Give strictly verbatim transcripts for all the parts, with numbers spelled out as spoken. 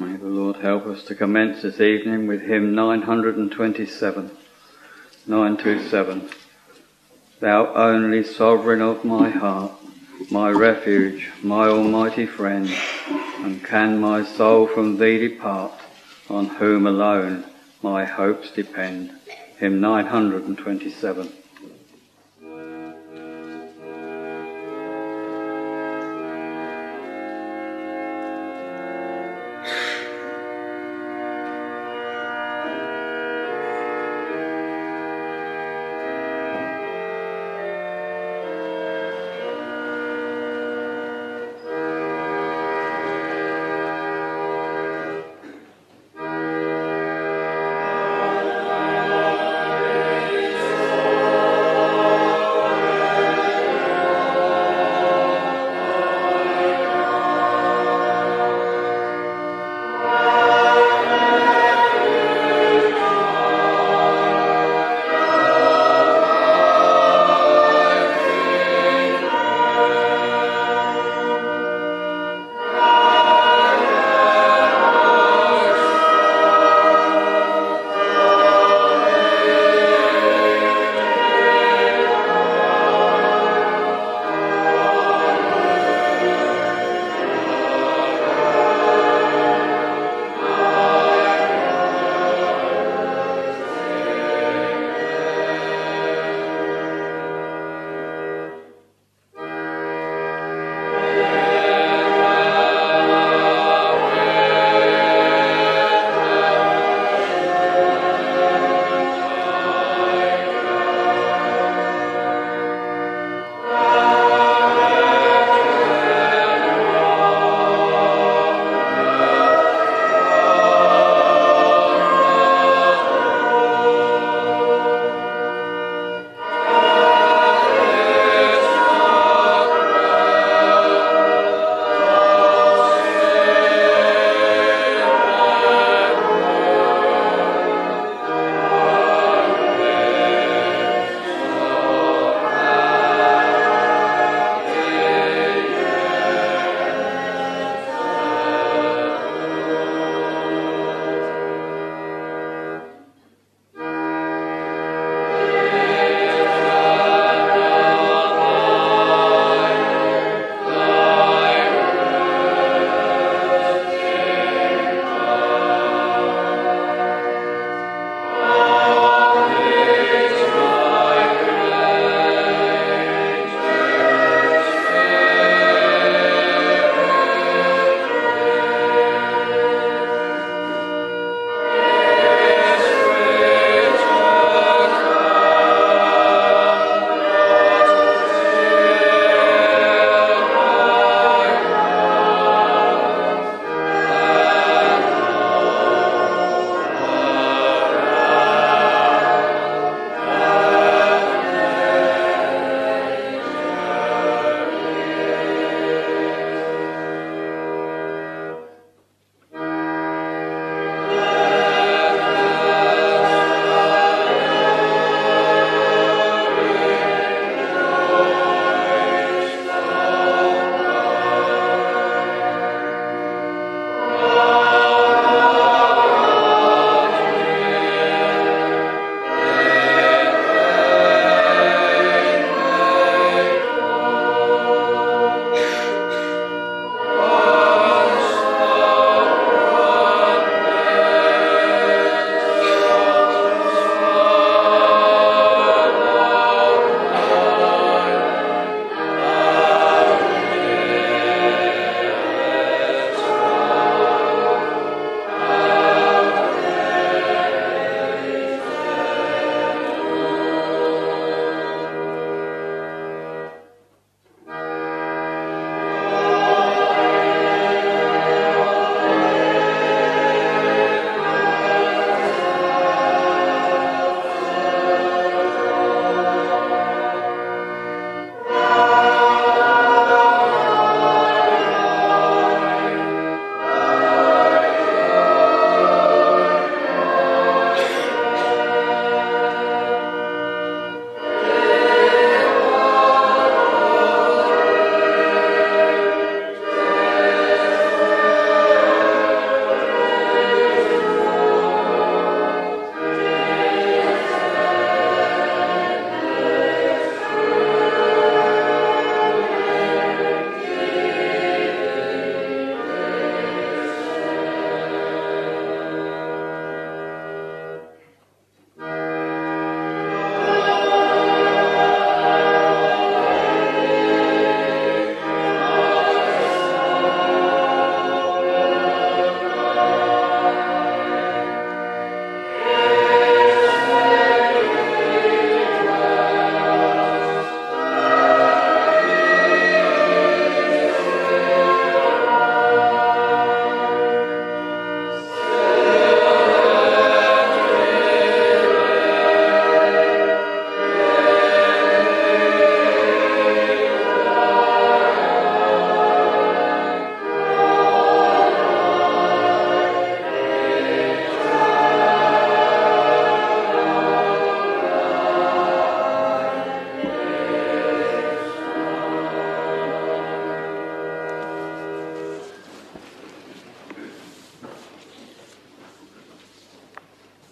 May the Lord help us to commence this evening with hymn nine twenty-seven, nine twenty-seven. Thou only sovereign of my heart, my refuge, my almighty friend, and can my soul from thee depart, on whom alone my hopes depend. Hymn nine twenty-seven. Oh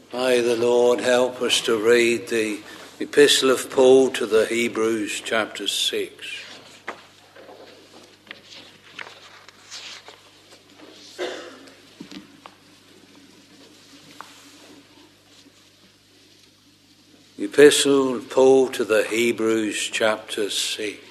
May the Lord help us to read the Epistle of Paul to the Hebrews, chapter six. The Epistle of Paul to the Hebrews, chapter six.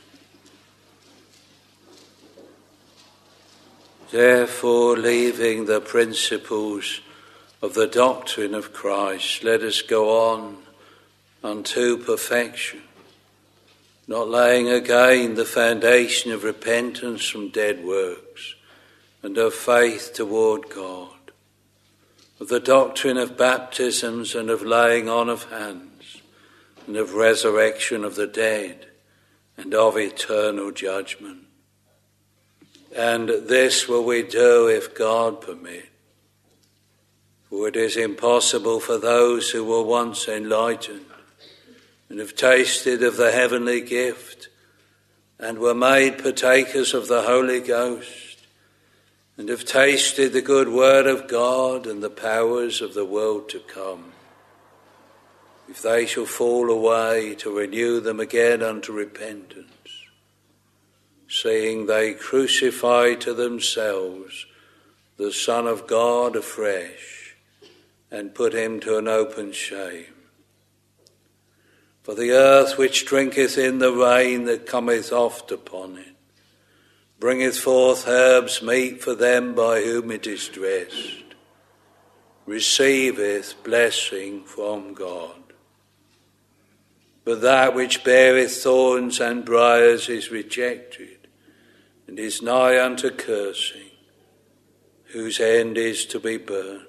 Therefore, leaving the principles of the doctrine of Christ, let us go on unto perfection, not laying again the foundation of repentance from dead works and of faith toward God, of the doctrine of baptisms and of laying on of hands, and of resurrection of the dead, and of eternal judgment. And this will we do if God permit. For it is impossible for those who were once enlightened and have tasted of the heavenly gift and were made partakers of the Holy Ghost and have tasted the good word of God and the powers of the world to come, if they shall fall away, to renew them again unto repentance, seeing they crucify to themselves the Son of God afresh, and put him to an open shame. For the earth which drinketh in the rain that cometh oft upon it, bringeth forth herbs meet for them by whom it is dressed, receiveth blessing from God. But that which beareth thorns and briars is rejected, and is nigh unto cursing, whose end is to be burned.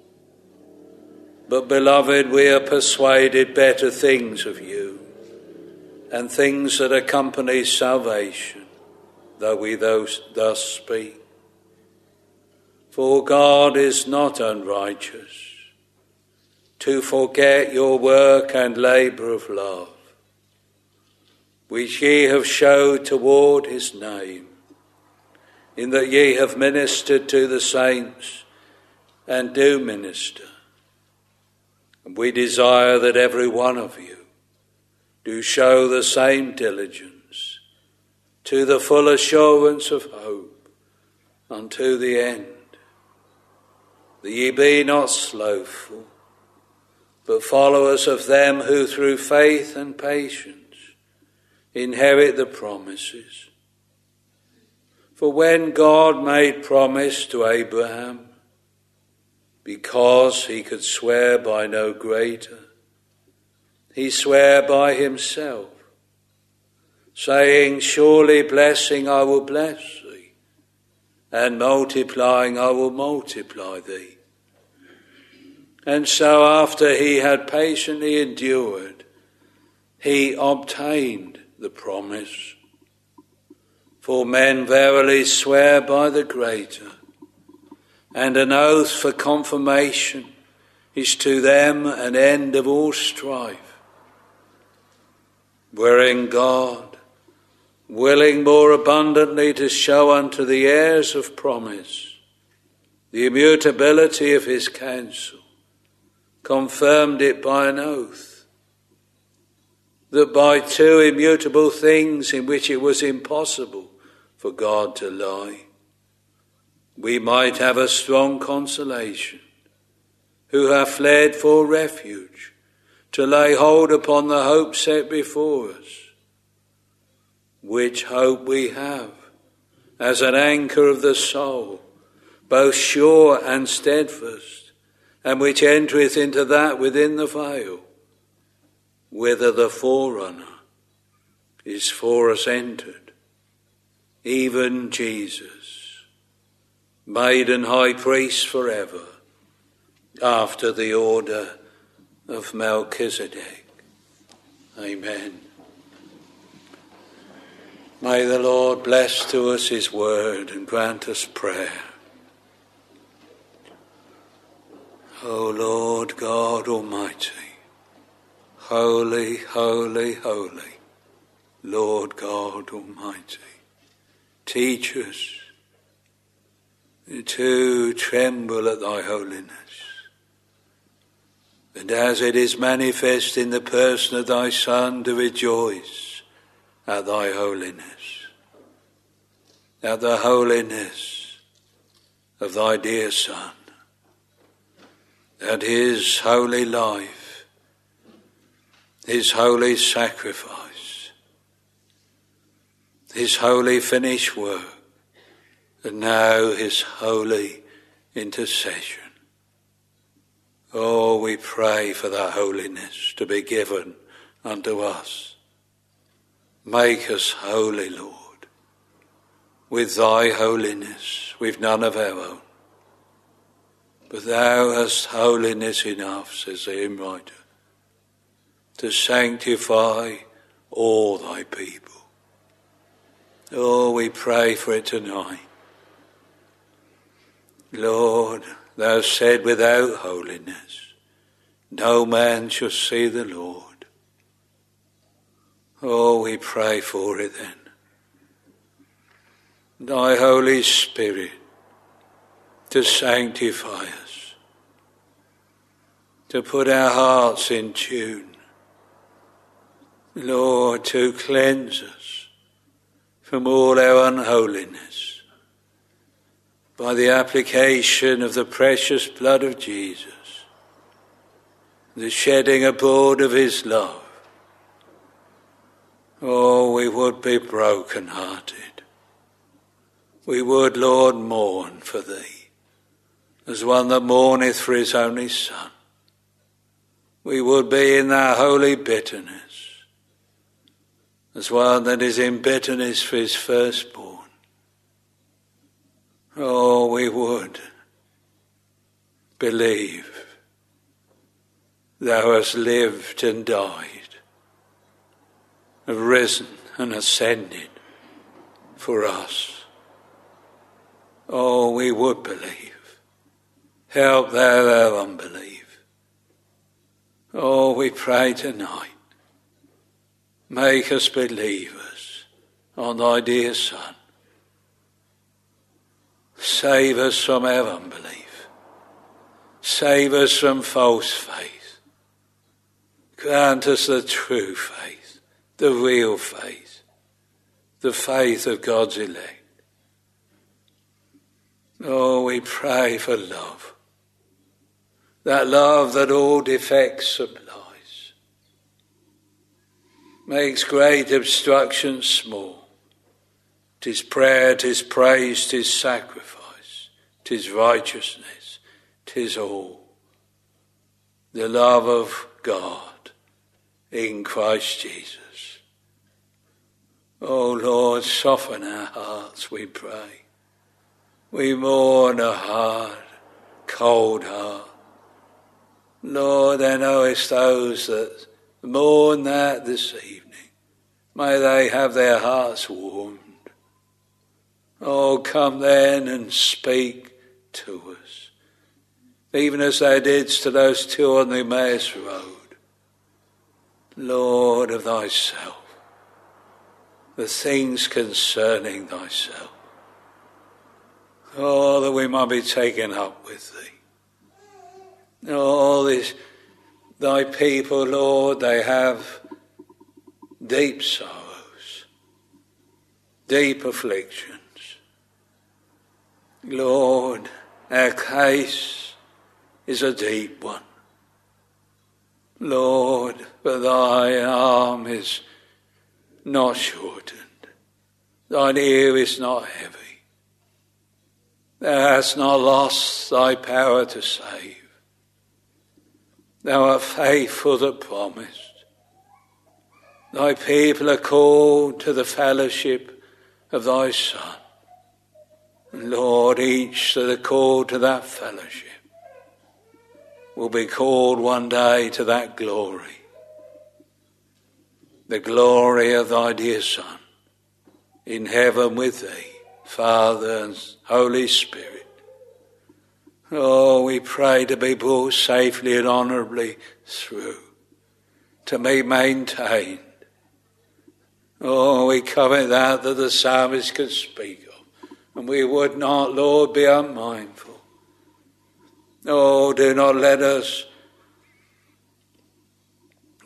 But, beloved, we are persuaded better things of you, and things that accompany salvation, though we those thus speak. For God is not unrighteous to forget your work and labour of love, which ye have showed toward his name, in that ye have ministered to the saints, and do minister. And we desire that every one of you do show the same diligence to the full assurance of hope unto the end, that ye be not slothful, but followers of them who through faith and patience inherit the promises. For when God made promise to Abraham, because he could swear by no greater, he sware by himself, saying, surely blessing I will bless thee, and multiplying I will multiply thee. And so after he had patiently endured, he obtained the promise. For men verily swear by the greater, and an oath for confirmation is to them an end of all strife, wherein God, willing more abundantly to show unto the heirs of promise the immutability of his counsel, confirmed it by an oath, that by two immutable things in which it was impossible for God to lie, we might have a strong consolation, who have fled for refuge, to lay hold upon the hope set before us, which hope we have as an anchor of the soul, both sure and steadfast, and which entereth into that within the veil, whither the forerunner is for us entered, even Jesus, made an high priest forever, after the order of Melchizedek. Amen. May the Lord bless to us his word and grant us prayer. O Lord God Almighty, holy, holy, holy, Lord God Almighty, teach us to tremble at thy holiness, and as it is manifest in the person of thy Son, to rejoice at thy holiness, at the holiness of thy dear Son, at his holy life, his holy sacrifice, his holy finished work, and now his holy intercession. Oh, we pray for that holiness to be given unto us. Make us holy, Lord, with thy holiness, with none of our own. But thou hast holiness enough, says the hymn writer, to sanctify all thy people. Oh, we pray for it tonight. Lord, thou said without holiness no man shall see the Lord. Oh, we pray for it then. Thy Holy Spirit to sanctify us, to put our hearts in tune, Lord, to cleanse us from all our unholiness by the application of the precious blood of Jesus, the shedding abroad of his love. Oh, we would be broken-hearted. We would, Lord, mourn for thee, as one that mourneth for his only Son. We would be in that holy bitterness, as one that is in bitterness for his firstborn. Oh, we would believe thou hast lived and died, have risen and ascended for us. Oh, we would believe. Help thou our unbelief. Oh, we pray tonight, make us believers on thy dear Son. Save us from our unbelief. Save us from false faith. Grant us the true faith, the real faith, the faith of God's elect. Oh, we pray for love, that love that all defects supplies, makes great obstructions small. 'Tis prayer, 'tis praise, 'tis sacrifice, 'tis righteousness, 'tis all. The love of God in Christ Jesus. Oh Lord, soften our hearts, we pray. We mourn a hard, cold heart. Lord, thou knowest those that mourn that this evening. May they have their hearts warmed. Oh, come then and speak to us, even as thou didst to those two on the Emmaus road. Lord, of thyself, the things concerning thyself. Oh, that we might be taken up with thee. Oh, this, thy people, Lord, they have deep sorrows, deep afflictions. Lord, our case is a deep one. Lord, but thy arm is not shortened. Thine ear is not heavy. Thou hast not lost thy power to save. Thou art faithful that promised. Thy people are called to the fellowship of thy Son. Lord, each that are called to that fellowship will be called one day to that glory, the glory of thy dear Son, in heaven with thee, Father and Holy Spirit. Oh, we pray to be brought safely and honourably through, to be maintained. Oh, we covet that that the psalmist could speak of. And we would not, Lord, be unmindful. Oh, do not let us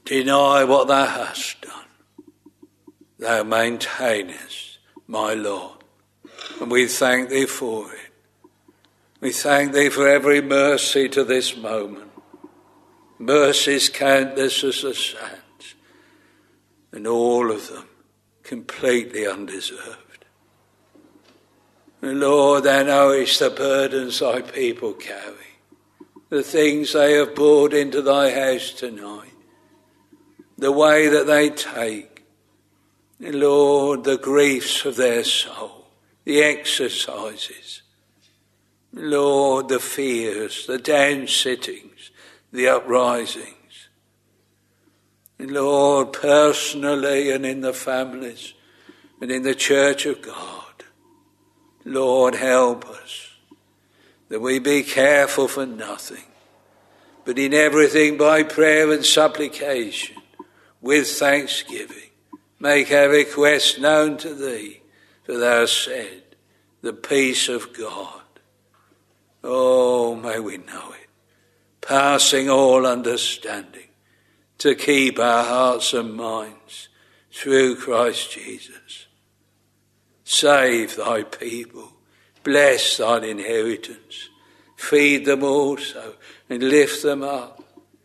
deny what thou hast done. Thou maintainest my law, and we thank thee for it. We thank thee for every mercy to this moment. Mercies countless as the sands, and all of them completely undeserved. And Lord, thou knowest the burdens thy people carry, the things they have brought into thy house tonight, the way that they take, and Lord, the griefs of their soul, the exercises, Lord, the fears, the down-sittings, the uprisings. And Lord, personally and in the families and in the church of God, Lord, help us that we be careful for nothing, but in everything by prayer and supplication, with thanksgiving, make our request known to thee, for thou hast said, the peace of God. Oh, may we know it, passing all understanding, to keep our hearts and minds through Christ Jesus. Save thy people, bless thine inheritance, feed them also, and lift them up.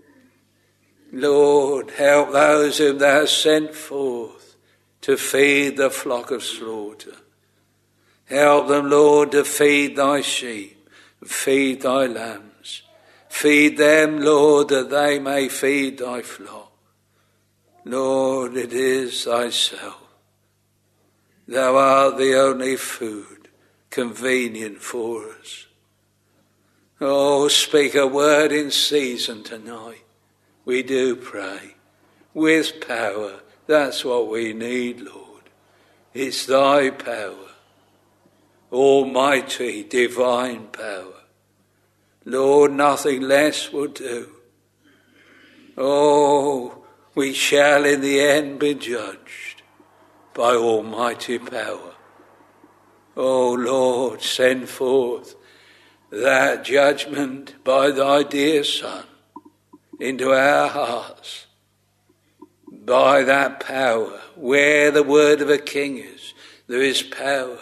Lord, help those whom thou hast sent forth to feed the flock of slaughter. Help them, Lord, to feed thy sheep, feed thy lambs. Feed them, Lord, that they may feed thy flock. Lord, it is thyself. Thou art the only food convenient for us. Oh, speak a word in season tonight. We do pray. With power, that's what we need, Lord. It's thy power. Almighty, divine power. Lord, nothing less will do. Oh, we shall in the end be judged by almighty power. Oh, Lord, send forth that judgment by thy dear Son into our hearts. By that power, where the word of a king is, there is power.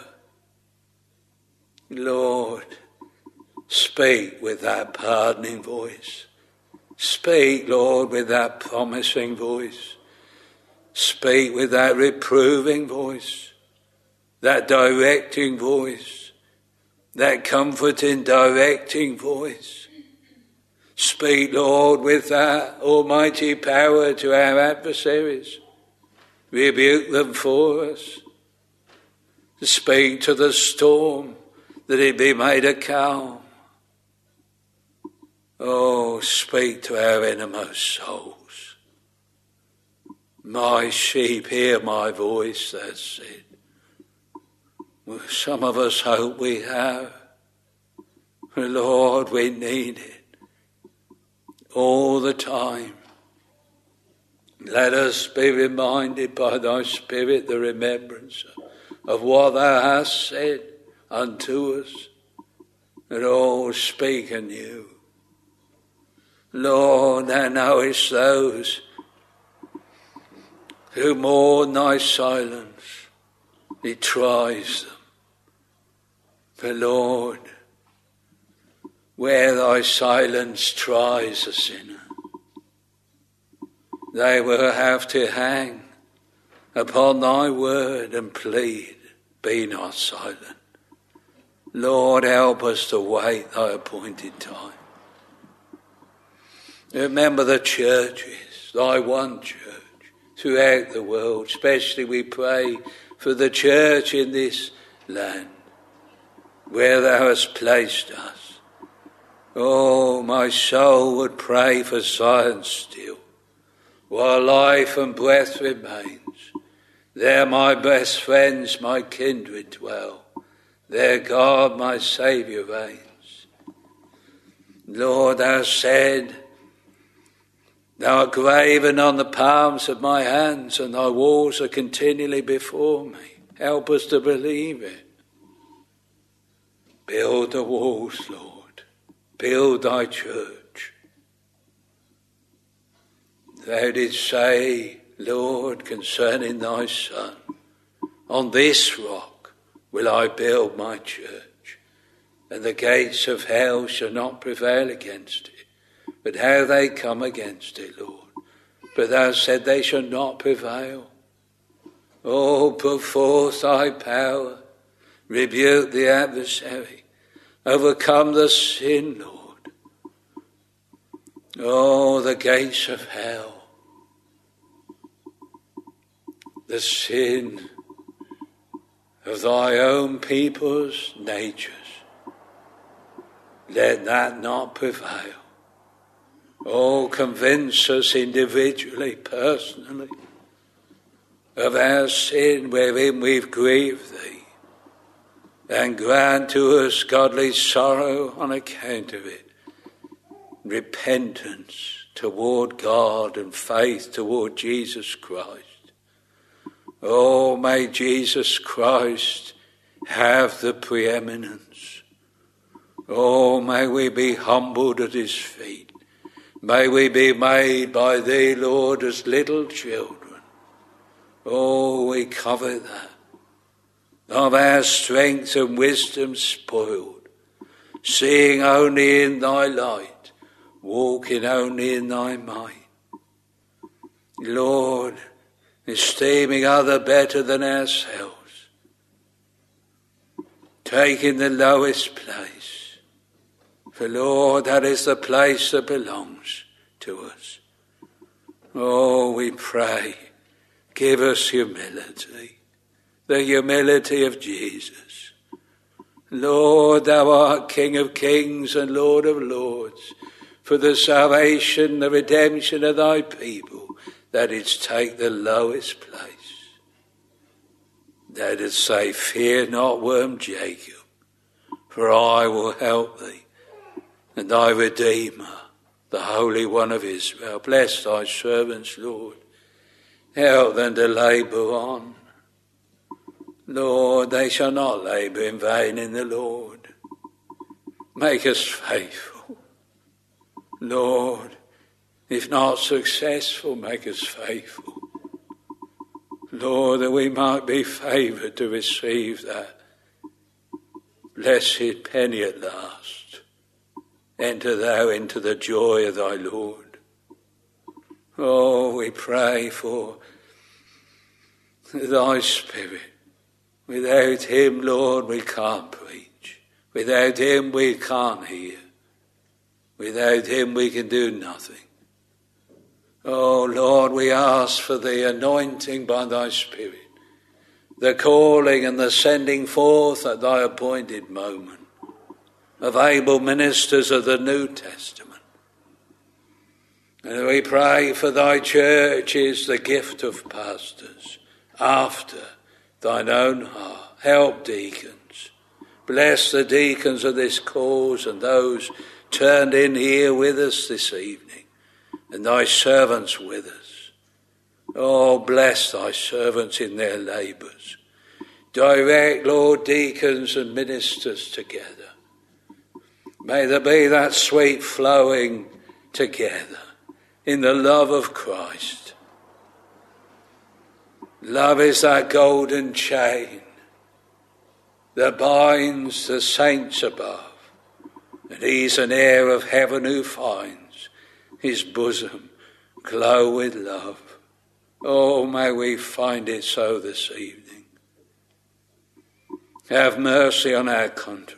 Lord, speak with that pardoning voice. Speak, Lord, with that promising voice. Speak with that reproving voice, that directing voice, that comforting, directing voice. Speak, Lord, with that almighty power to our adversaries. Rebuke them for us. Speak to the storm, that it be made a calm. Oh, speak to our innermost souls. My sheep hear my voice, thou said. Well, some of us hope we have. Lord, we need it all the time. Let us be reminded by thy Spirit the remembrance of what thou hast said unto us, and oh, speak anew. Lord, thou knowest those who mourn thy silence. It tries them. But Lord, where thy silence tries a sinner, they will have to hang upon thy word and plead, be not silent. Lord, help us to wait thy appointed time. Remember the churches, thy one church, throughout the world. Especially we pray for the church in this land, where thou hast placed us. Oh, my soul would pray for silence still, while life and breath remains. There my best friends, my kindred dwell. There God, my Saviour, reigns. Lord, thou said, thou art graven on the palms of my hands, and thy walls are continually before me. Help us to believe it. Build the walls, Lord. Build thy church. Thou didst say, Lord, concerning thy Son, on this rock will I build my church, and the gates of hell shall not prevail against it. But how they come against it, Lord. But thou said they shall not prevail. Oh, put forth thy power, rebuke the adversary, overcome the sin, Lord. Oh, the gates of hell, the sin of thy own people's natures, let that not prevail. Oh, convince us individually, personally, of our sin wherein we've grieved thee, and grant to us godly sorrow on account of it, repentance toward God and faith toward Jesus Christ. Oh, may Jesus Christ have the preeminence. Oh, may we be humbled at his feet. May we be made by thee, Lord, as little children. Oh, we covet that. Of our strength and wisdom spoiled, seeing only in thy light, walking only in thy might. Lord, esteeming other better than ourselves, taking the lowest place. For Lord, that is the place that belongs to us. Oh, we pray, give us humility, the humility of Jesus. Lord, thou art King of kings and Lord of lords, for the salvation, the redemption of thy people, that didst take the lowest place. Thou didst say, fear not, worm Jacob, for I will help thee, and thy Redeemer, the Holy One of Israel. Bless thy servants, Lord. Help them to labour on. Lord, they shall not labour in vain in the Lord. Make us faithful. Lord, if not successful, make us faithful. Lord, that we might be favoured to receive that blessed penny at last. Enter thou into the joy of thy Lord. Oh, we pray for thy Spirit. Without him, Lord, we can't preach. Without him, we can't hear. Without him, we can do nothing. Oh, Lord, we ask for the anointing by thy Spirit, the calling and the sending forth at thy appointed moment of able ministers of the New Testament. And we pray for thy church is the gift of pastors after thine own heart. Help deacons. Bless the deacons of this cause and those turned in here with us this evening, and thy servants with us. Oh, bless thy servants in their labours. Direct, Lord, deacons and ministers together. May there be that sweet flowing together in the love of Christ. Love is that golden chain that binds the saints above, and he's an heir of heaven who finds his bosom glow with love. Oh, may we find it so this evening. Have mercy on our country.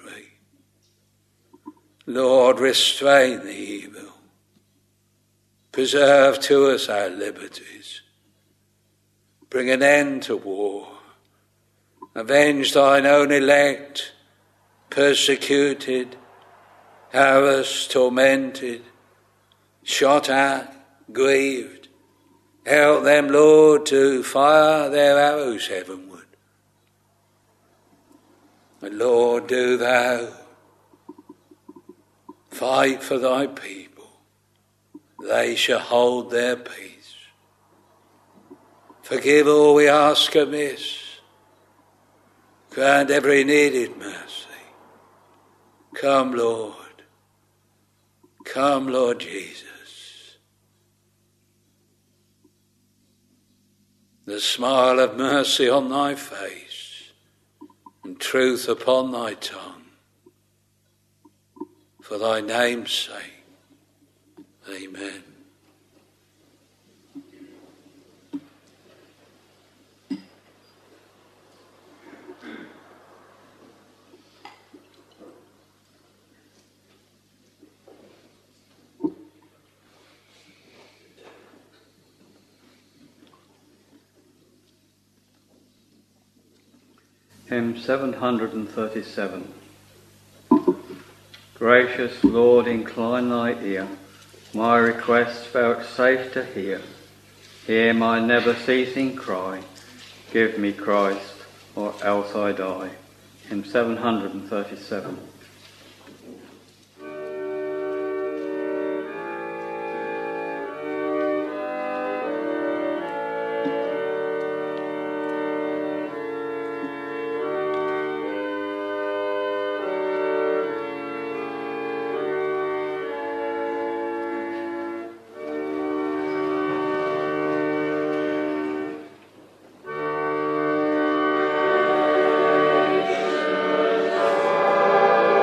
Lord, restrain the evil. Preserve to us our liberties. Bring an end to war. Avenge thine own elect, persecuted, harassed, tormented, shot at, grieved. Help them, Lord, to fire their arrows heavenward. And Lord, do thou fight for thy people. They shall hold their peace. Forgive all we ask amiss. Grant every needed mercy. Come, Lord. Come, Lord Jesus. the smile of mercy on thy face, and truth upon thy tongue. For thy name's sake. Amen. Hymn seven hundred thirty-seven. Gracious Lord, incline thy ear, my request vouchsafe to hear. Hear my never-ceasing cry, give me Christ, or else I die. Hymn seven hundred thirty-seven. Amen.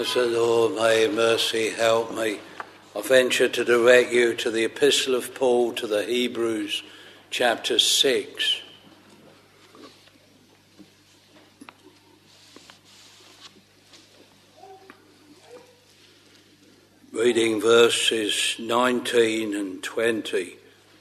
As the Lord may in mercy help me, I venture to direct you to the Epistle of Paul to the Hebrews, chapter six. Reading verses nineteen and twenty.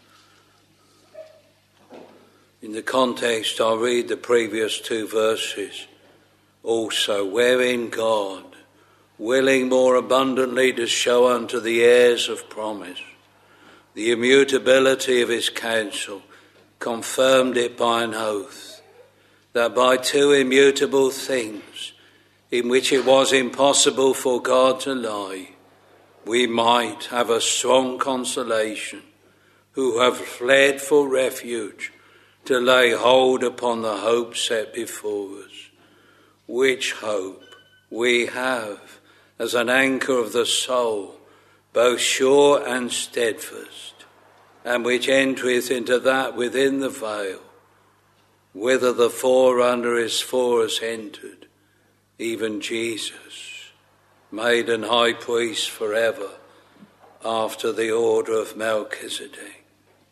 In the context, I'll read the previous two verses also, wherein God, willing more abundantly to show unto the heirs of promise the immutability of his counsel, confirmed it by an oath, that by two immutable things, in which it was impossible for God to lie, we might have a strong consolation, who have fled for refuge, to lay hold upon the hope set before us, which hope we have as an anchor of the soul, both sure and steadfast, and which entereth into that within the veil, whither the forerunner is for us entered, even Jesus, made an high priest forever, after the order of Melchizedek.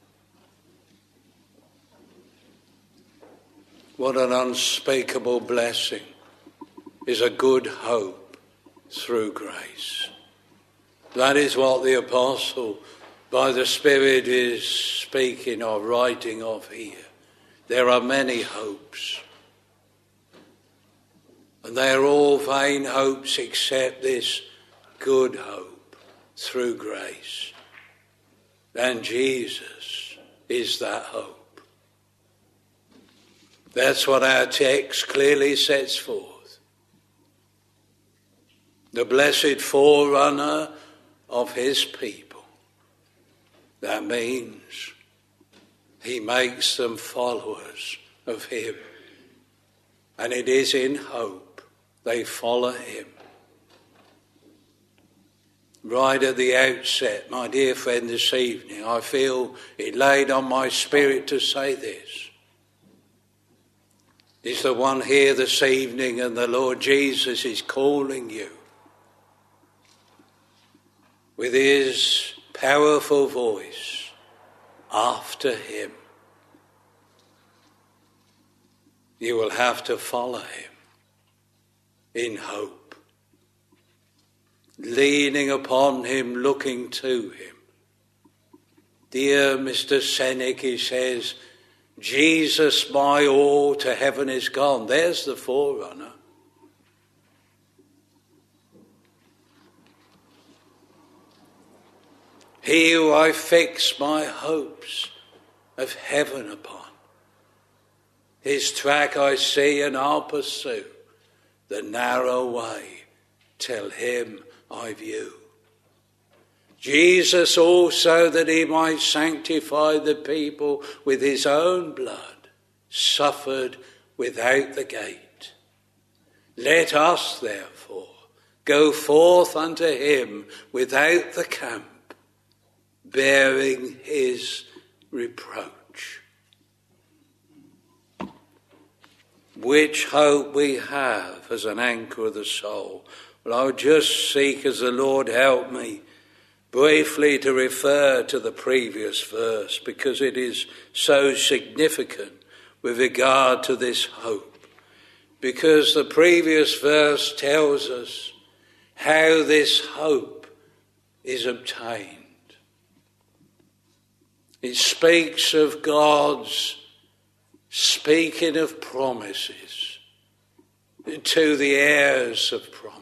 What an unspeakable blessing is a good hope through grace. That is what the apostle, by the Spirit, is speaking or writing of here. There are many hopes, and they are all vain hopes except this good hope through grace. And Jesus is that hope. That's what our text clearly sets forth. The blessed forerunner of his people. That means he makes them followers of him. And it is in hope they follow him. Right at the outset, my dear friend, this evening, I feel it laid on my spirit to say this. Is the one here this evening, and the Lord Jesus is calling you with his powerful voice after him. You will have to follow him in hope, leaning upon him, looking to him. Dear Mister Seneca, he says, Jesus, my all to heaven is gone. There's the forerunner. He who I fix my hopes of heaven upon. His track I see and I'll pursue. The narrow way till him I view. Jesus also, that he might sanctify the people with his own blood, suffered without the gate. Let us therefore go forth unto him without the camp, bearing his reproach. Which hope we have as an anchor of the soul. Well, I'll just seek, as the Lord help me, briefly to refer to the previous verse, because it is so significant with regard to this hope. Because the previous verse tells us how this hope is obtained. It speaks of God's speaking of promises to the heirs of promise.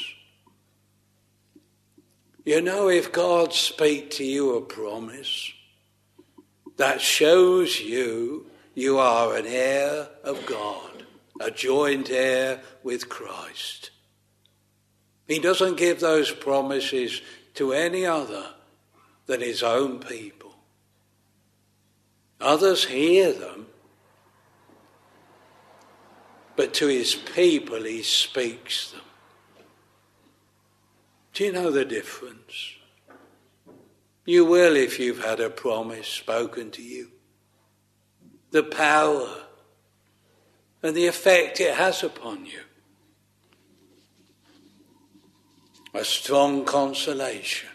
You know, if God speaks to you a promise, that shows you you are an heir of God, a joint heir with Christ. He doesn't give those promises to any other than his own people. Others hear them, but to his people he speaks them. Do you know the difference? You will if you've had a promise spoken to you. The power and the effect it has upon you. a strong consolation.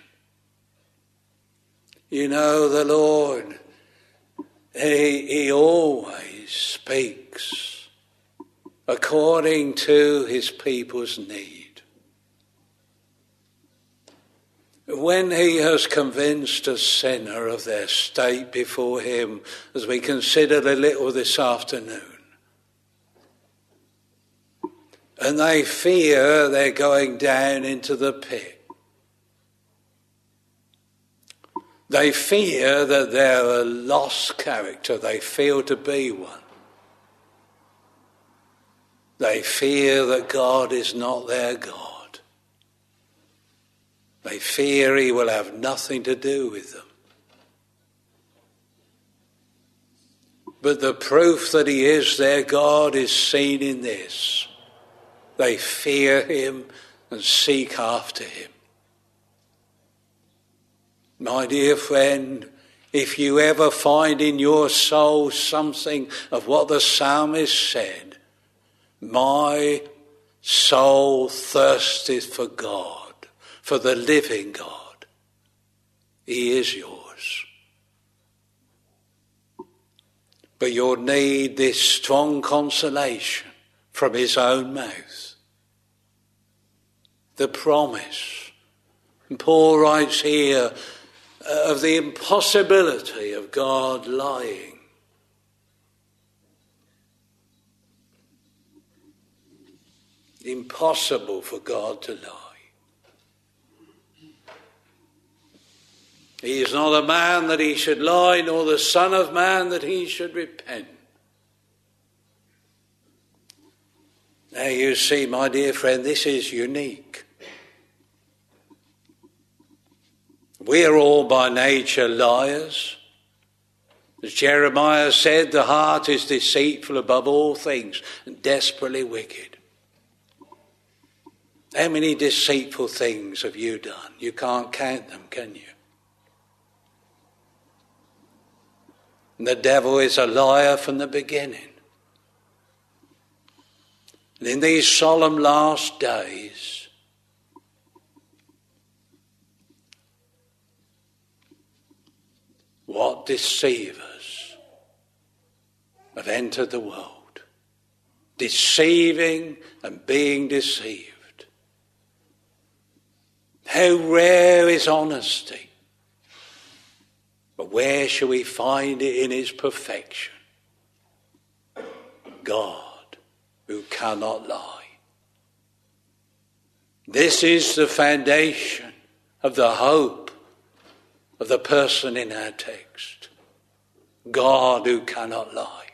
You know, the Lord, He, he always speaks according to His people's need. When He has convinced a sinner of their state before Him, as we considered a little this afternoon, and they fear they're going down into the pit. They fear that they're a lost character. They feel to be one. They fear that God is not their God. They fear He will have nothing to do with them. But the proof that He is their God is seen in this. They fear Him and seek after Him. My dear friend, if you ever find in your soul something of what the psalmist said, my soul thirsteth for God, for the living God, He is yours. But you'll need this strong consolation from His own mouth. The promise. And Paul writes here of the impossibility of God lying. Impossible for God to lie. He is not a man that He should lie, nor the Son of Man that He should repent. Now you see, my dear friend, this is unique. We are all by nature liars. As Jeremiah said, the heart is deceitful above all things and desperately wicked. How many deceitful things have you done? You can't count them, can you? And the devil is a liar from the beginning. And in these solemn last days, what deceivers have entered the world, deceiving and being deceived. How rare is honesty, but where shall we find it in His perfection? God, who cannot lie. This is the foundation of the hope of the person in our text. God who cannot lie.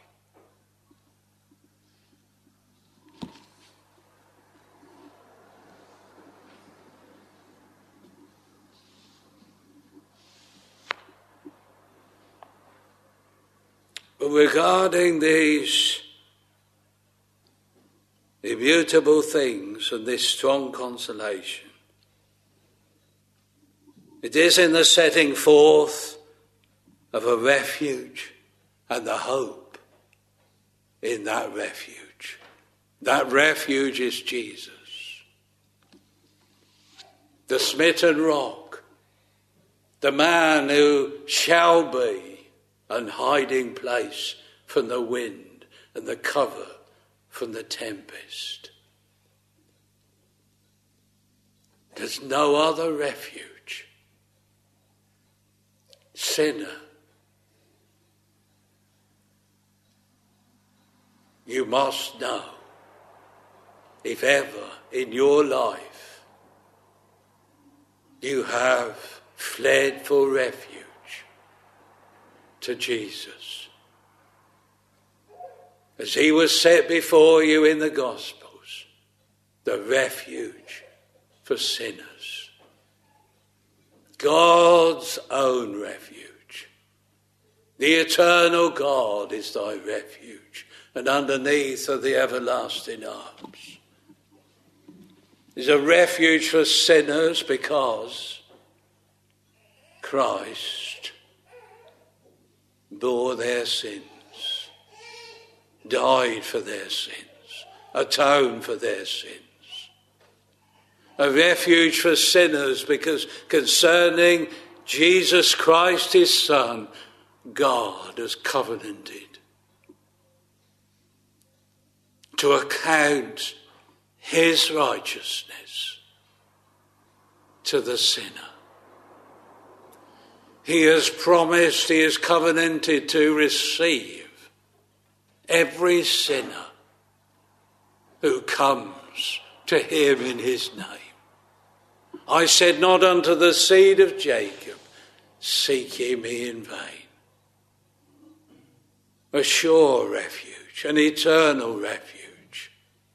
But regarding these immutable things and this strong consolation, it is in the setting forth of a refuge and the hope in that refuge. That refuge is Jesus. The smitten rock, the man who shall be an hiding place from the wind and the cover from the tempest. There's no other refuge. Sinner, you must know, if ever in your life you have fled for refuge to Jesus, as He was set before you in the Gospels, the refuge for sinners. God's own refuge. The eternal God is thy refuge, and underneath are the everlasting arms. Is a refuge for sinners because Christ bore their sins, died for their sins, atoned for their sins. a refuge for sinners, because concerning Jesus Christ, his Son, God has covenanted to account his righteousness to the sinner. He has promised, he has covenanted to receive every sinner who comes to him in his name. I said not unto the seed of Jacob, seek ye me in vain. A sure refuge, an eternal refuge.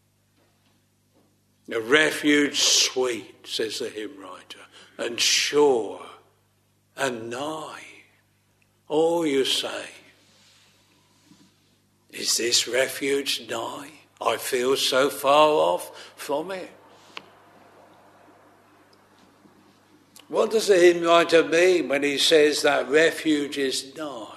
A refuge sweet, says the hymn writer, and sure and nigh. Oh, you say, is this refuge nigh? I feel so far off from it. What does the hymn writer mean when he says that refuge is nigh?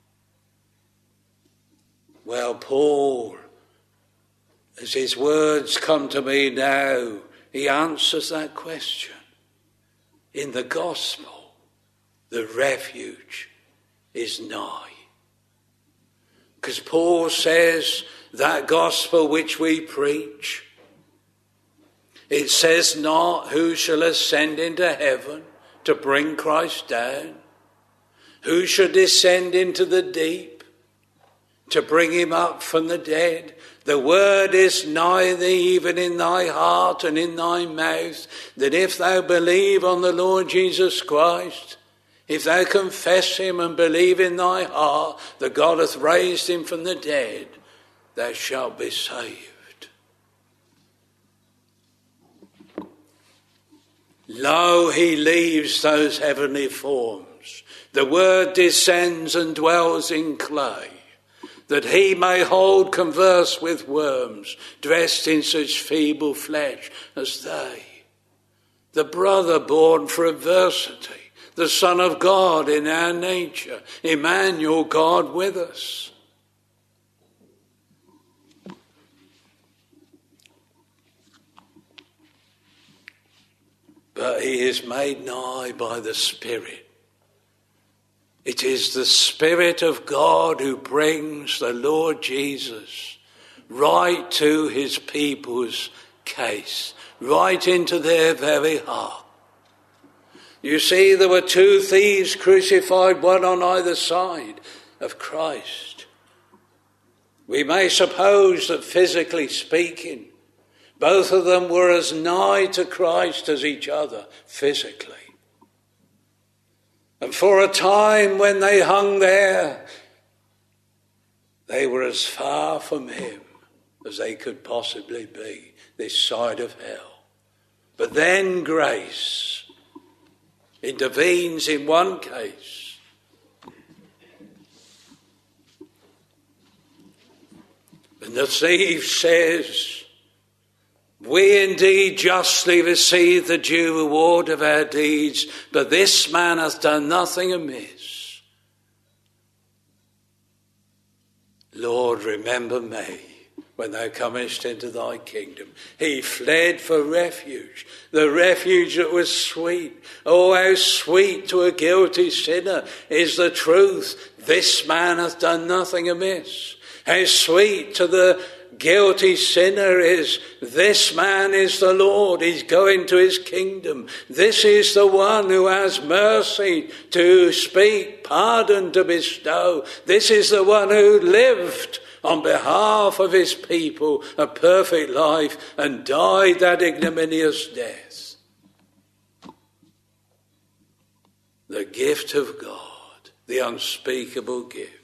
Well, Paul, as his words come to me now, he answers that question. In the gospel, the refuge is nigh. Because Paul says that gospel which we preach, it says not who shall ascend into heaven to bring Christ down, who shall descend into the deep to bring him up from the dead. The word is nigh thee, even in thy heart and in thy mouth, that if thou believe on the Lord Jesus Christ, if thou confess him and believe in thy heart that God hath raised him from the dead, thou shalt be saved. Lo, he leaves those heavenly forms. The word descends and dwells in clay, that he may hold converse with worms, dressed in such feeble flesh as they. The brother born for adversity, the Son of God in our nature, Emmanuel, God with us. But he is made nigh by the Spirit. It is the Spirit of God who brings the Lord Jesus right to his people's case, right into their very heart. You see, there were two thieves crucified, one on either side of Christ. We may suppose that physically speaking, both of them were as nigh to Christ as each other physically. And for a time when they hung there, they were as far from him as they could possibly be, this side of hell. But then grace intervenes in one case. And the thief says, we indeed justly receive the due reward of our deeds, but this man hath done nothing amiss. Lord, remember me when thou comest into thy kingdom. He fled for refuge, the refuge that was sweet. Oh, how sweet to a guilty sinner is the truth. This man hath done nothing amiss. How sweet to the guilty sinner is, this man is the Lord, he's going to his kingdom. This is the one who has mercy to speak, pardon to bestow. This is the one who lived on behalf of his people a perfect life and died that ignominious death. The gift of God, the unspeakable gift.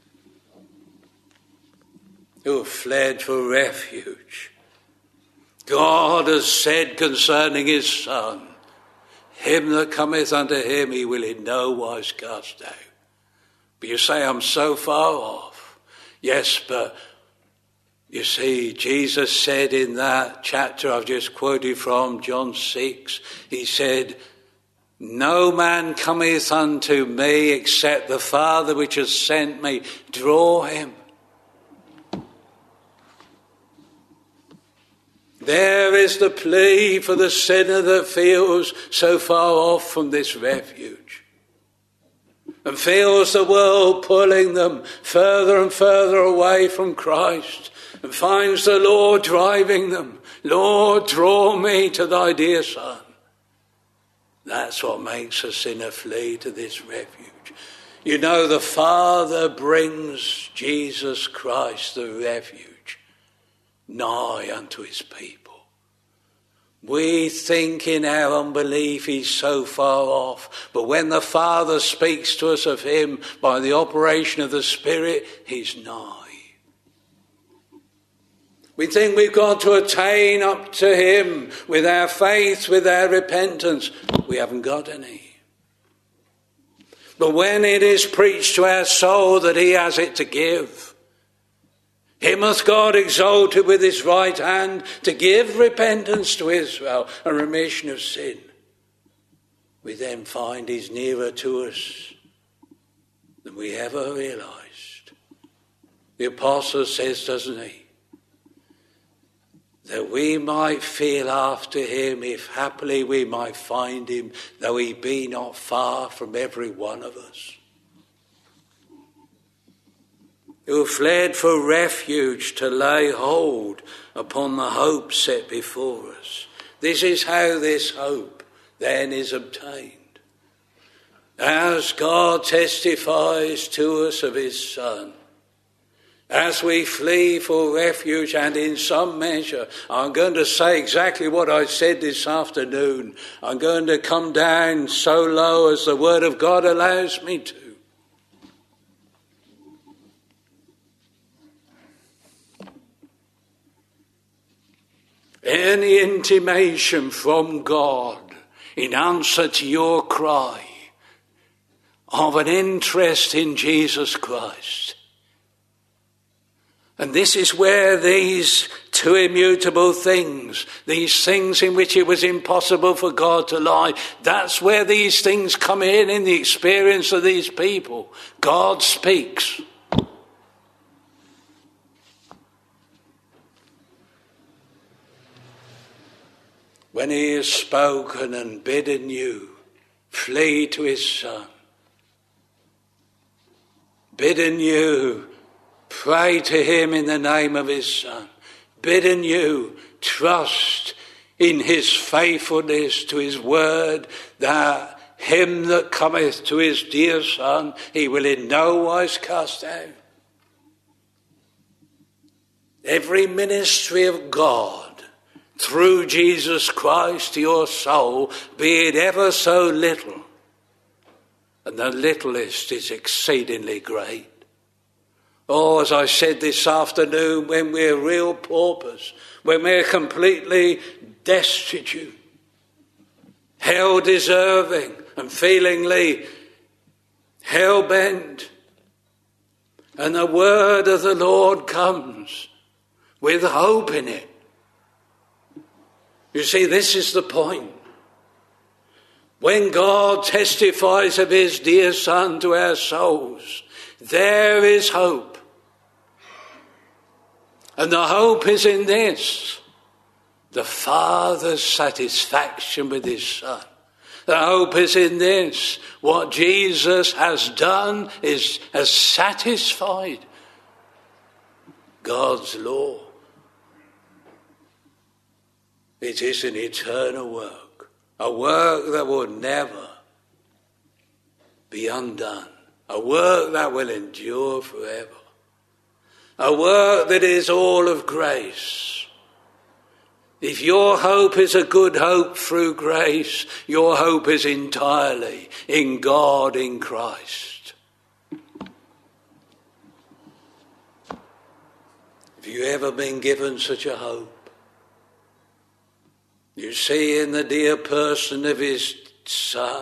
Who fled for refuge. God has said concerning his Son, him that cometh unto him he will in no wise cast out. But you say, I'm so far off. Yes, but you see, Jesus said in that chapter I've just quoted from, John six, he said, no man cometh unto me except the Father which has sent me draw him. There is the plea for the sinner that feels so far off from this refuge and feels the world pulling them further and further away from Christ, and finds the Lord driving them. Lord, draw me to thy dear Son. That's what makes a sinner flee to this refuge. You know, the Father brings Jesus Christ, the refuge, nigh unto his people. We think in our unbelief he's so far off, but when the Father speaks to us of him by the operation of the Spirit, he's nigh. We think we've got to attain up to him with our faith, with our repentance. We haven't got any. But when it is preached to our soul that he has it to give, him hath God exalted with his right hand to give repentance to Israel and remission of sin, we then find he's nearer to us than we ever realised. The apostle says, doesn't he, that we might feel after him, if happily we might find him, though he be not far from every one of us. Who fled for refuge to lay hold upon the hope set before us. This is how this hope then is obtained. As God testifies to us of his Son, as we flee for refuge, and in some measure, I'm going to say exactly what I said this afternoon. I'm going to come down so low as the Word of God allows me to. Any intimation from God in answer to your cry of an interest in Jesus Christ. And this is where these two immutable things, these things in which it was impossible for God to lie, that's where these things come in, in the experience of these people. God speaks. When he has spoken and bidden you flee to his Son, bidden you pray to him in the name of his Son, bidden you trust in his faithfulness to his word, that him that cometh to his dear Son he will in no wise cast out. Every ministry of God through Jesus Christ to your soul, be it ever so little, and the littlest is exceedingly great. Oh, as I said this afternoon, when we're real paupers, when we're completely destitute, hell deserving and feelingly hell bent, and the word of the Lord comes with hope in it. You see, this is the point. When God testifies of his dear Son to our souls, there is hope. And the hope is in this: the Father's satisfaction with his Son. The hope is in this: what Jesus has done is has satisfied God's law. It is an eternal work, a work that will never be undone, a work that will endure forever, a work that is all of grace. If your hope is a good hope through grace, your hope is entirely in God, in Christ. Have you ever been given such a hope? You see, in the dear person of his Son,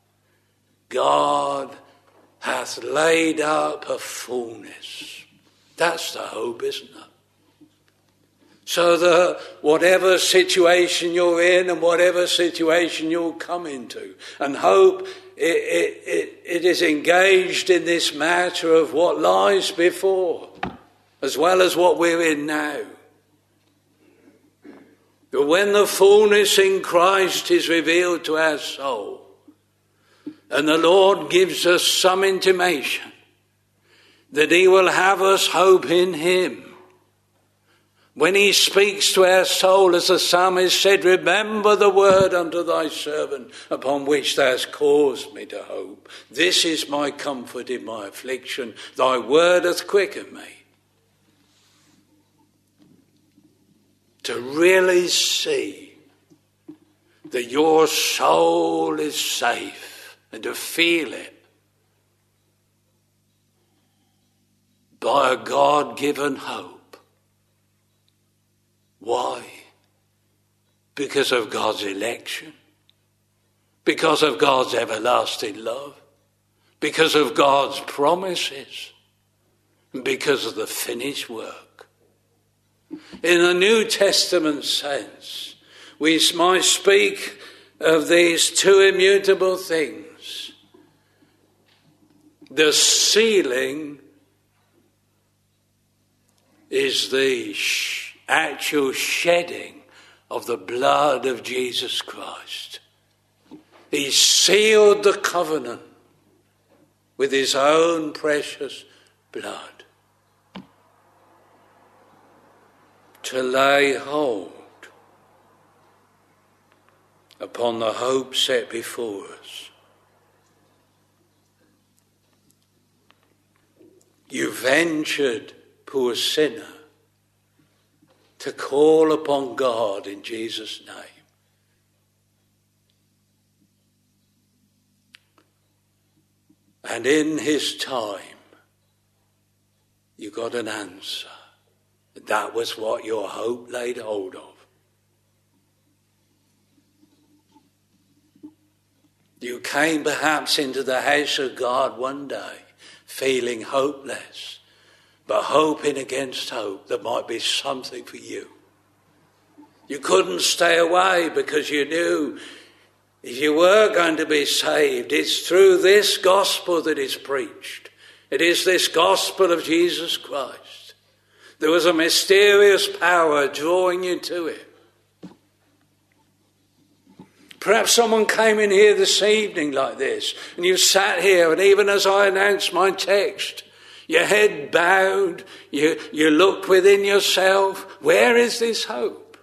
God hath laid up a fullness. That's the hope, isn't it? So that whatever situation you're in and whatever situation you'll come into, and hope it, it, it, it is engaged in this matter of what lies before, as well as what we're in now. But when the fullness in Christ is revealed to our soul, and the Lord gives us some intimation that he will have us hope in him, when he speaks to our soul, as the psalmist said, remember the word unto thy servant upon which thou hast caused me to hope. This is my comfort in my affliction. Thy word hath quickened me. To really see that your soul is safe and to feel it by a God-given hope. Why? Because of God's election, because of God's everlasting love, because of God's promises, and because of the finished work. In the New Testament sense, we might speak of these two immutable things. The sealing is the sh- actual shedding of the blood of Jesus Christ. He sealed the covenant with his own precious blood to lay hold upon the hope set before us. You ventured, poor sinner, to call upon God in Jesus' name. And in his time, you got an answer. That was what your hope laid hold of. You came perhaps into the house of God one day feeling hopeless, but hoping against hope there might be something for you. You couldn't stay away because you knew if you were going to be saved, it's through this gospel that is preached. It is this gospel of Jesus Christ. There was a mysterious power drawing you to it. Perhaps someone came in here this evening like this, and you sat here, and even as I announced my text, your head bowed, you, you looked within yourself. Where is this hope?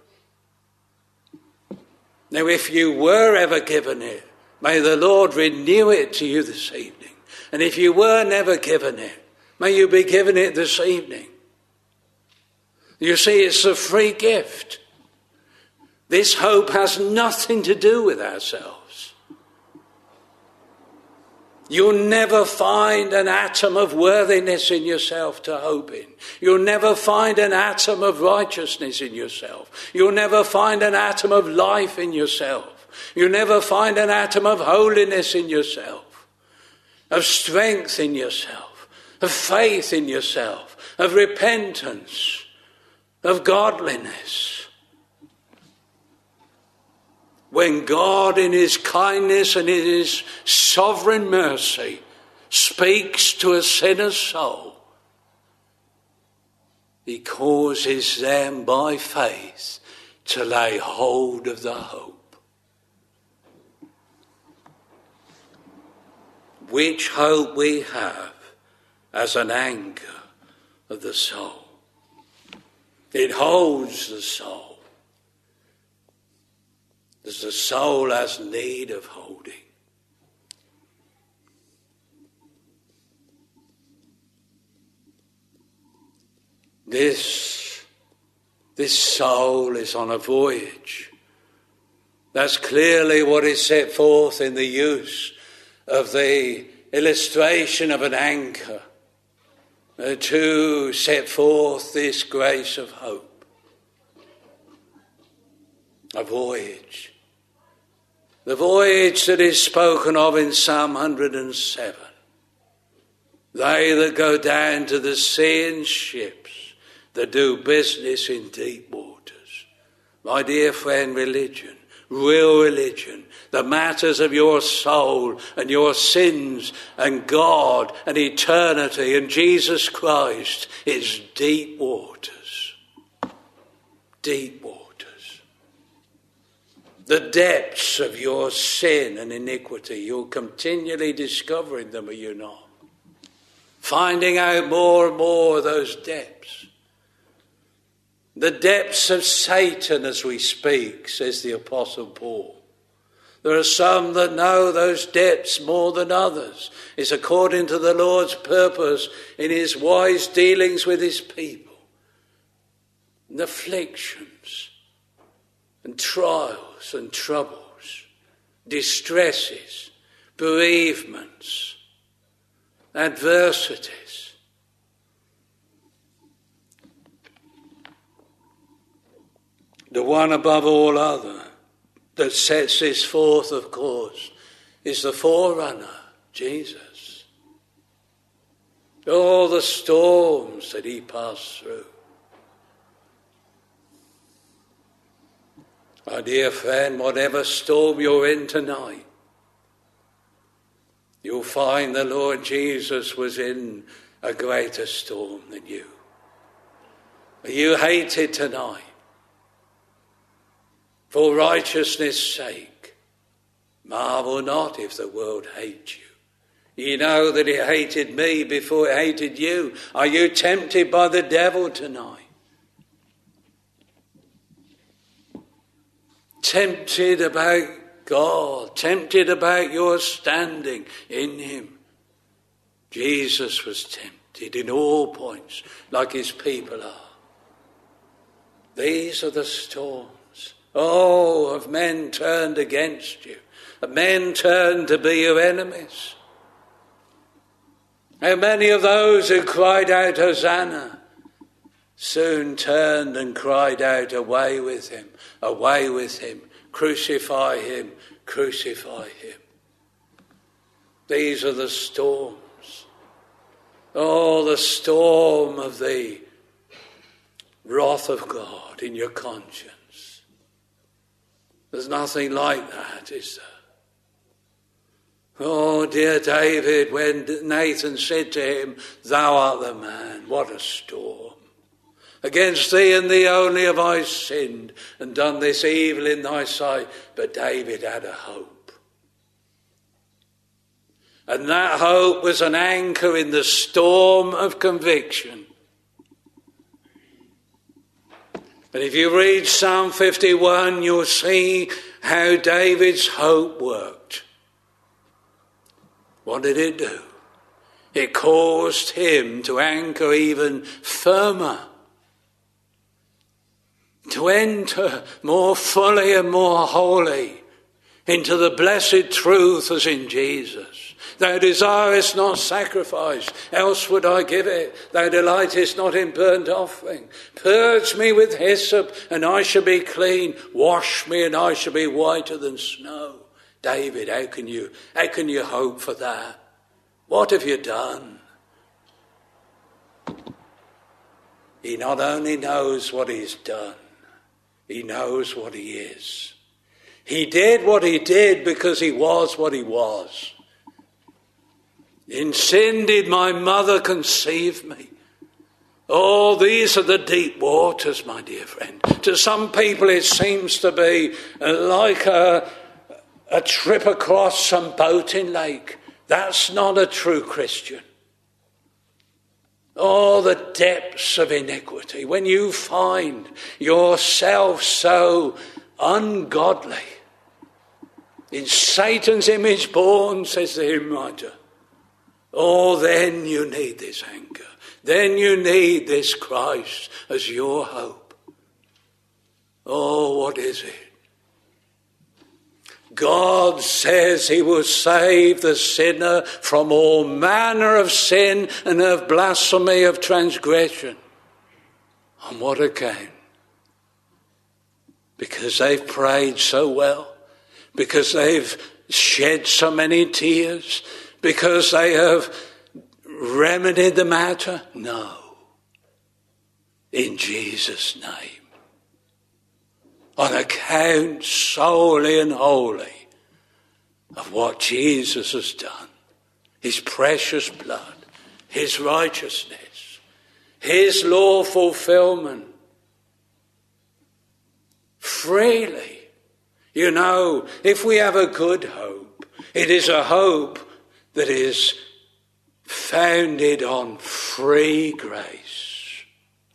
Now, if you were ever given it, may the Lord renew it to you this evening. And if you were never given it, may you be given it this evening. You see, it's a free gift. This hope has nothing to do with ourselves. You'll never find an atom of worthiness in yourself to hope in. You'll never find an atom of righteousness in yourself. You'll never find an atom of life in yourself. You'll never find an atom of holiness in yourself, of strength in yourself, of faith in yourself, of repentance, of godliness. When God in his kindness and in his sovereign mercy speaks to a sinner's soul, he causes them by faith to lay hold of the hope. Which hope we have as an anchor of the soul. It holds the soul. As the soul has need of holding. This, this soul is on a voyage. That's clearly what is set forth in the use of the illustration of an anchor uh, to set forth this grace of hope. A voyage. The voyage that is spoken of in Psalm one hundred seven. They that go down to the sea in ships, that do business in deep waters. My dear friend, religion, real religion, the matters of your soul and your sins and God and eternity and Jesus Christ is deep waters. Deep waters. the depths of your sin and iniquity. You're continually discovering them, are you not? Finding out more and more of those depths. The depths of Satan as we speak, says the Apostle Paul. There are some that know those depths more than others. It's according to the Lord's purpose in his wise dealings with his people. And afflictions and trials and troubles, distresses, bereavements, adversities. The one above all other that sets this forth, of course, is the forerunner, Jesus. All the storms that he passed through. My dear friend, whatever storm you're in tonight, you'll find the Lord Jesus was in a greater storm than you. Are you hated tonight? For righteousness' sake, marvel not if the world hates you. You know that it hated me before it hated you. Are you tempted by the devil tonight? Tempted about God, tempted about your standing in him. Jesus was tempted in all points, like his people are. These are the storms. Oh, have men turned against you? Have men turned to be your enemies? How many of those who cried out, Hosanna, soon turned and cried out, away with him, away with him, crucify him, crucify him. These are the storms. Oh, the storm of the wrath of God in your conscience. There's nothing like that, is there? Oh, dear David, when Nathan said to him, thou art the man, what a storm. Against thee and thee only have I sinned and done this evil in thy sight. But David had a hope. And that hope was an anchor in the storm of conviction. And if you read Psalm fifty-one, you'll see how David's hope worked. What did it do? It caused him to anchor even firmer, to enter more fully and more wholly into the blessed truth as in Jesus. Thou desirest not sacrifice, else would I give it. Thou delightest not in burnt offering. Purge me with hyssop, and I shall be clean. Wash me, and I shall be whiter than snow. David, how can you, how can you hope for that? What have you done? He not only knows what he's done, he knows what he is. He did what he did because he was what he was. In sin did my mother conceive me. Oh, these are the deep waters, my dear friend. To some people it seems to be like a, a trip across some boating lake. That's not a true Christian. Oh, the depths of iniquity. When you find yourself so ungodly, in Satan's image born, says the hymn writer, oh, then you need this anchor. Then you need this Christ as your hope. Oh, what is it? God says he will save the sinner from all manner of sin and of blasphemy of transgression. On what account? Because they've prayed so well, because they've shed so many tears, because they have remedied the matter? No. In Jesus' name. On account solely and wholly of what Jesus has done. His precious blood, his righteousness, his law fulfillment. Freely, You know, if we have a good hope, it is a hope that is founded on free grace.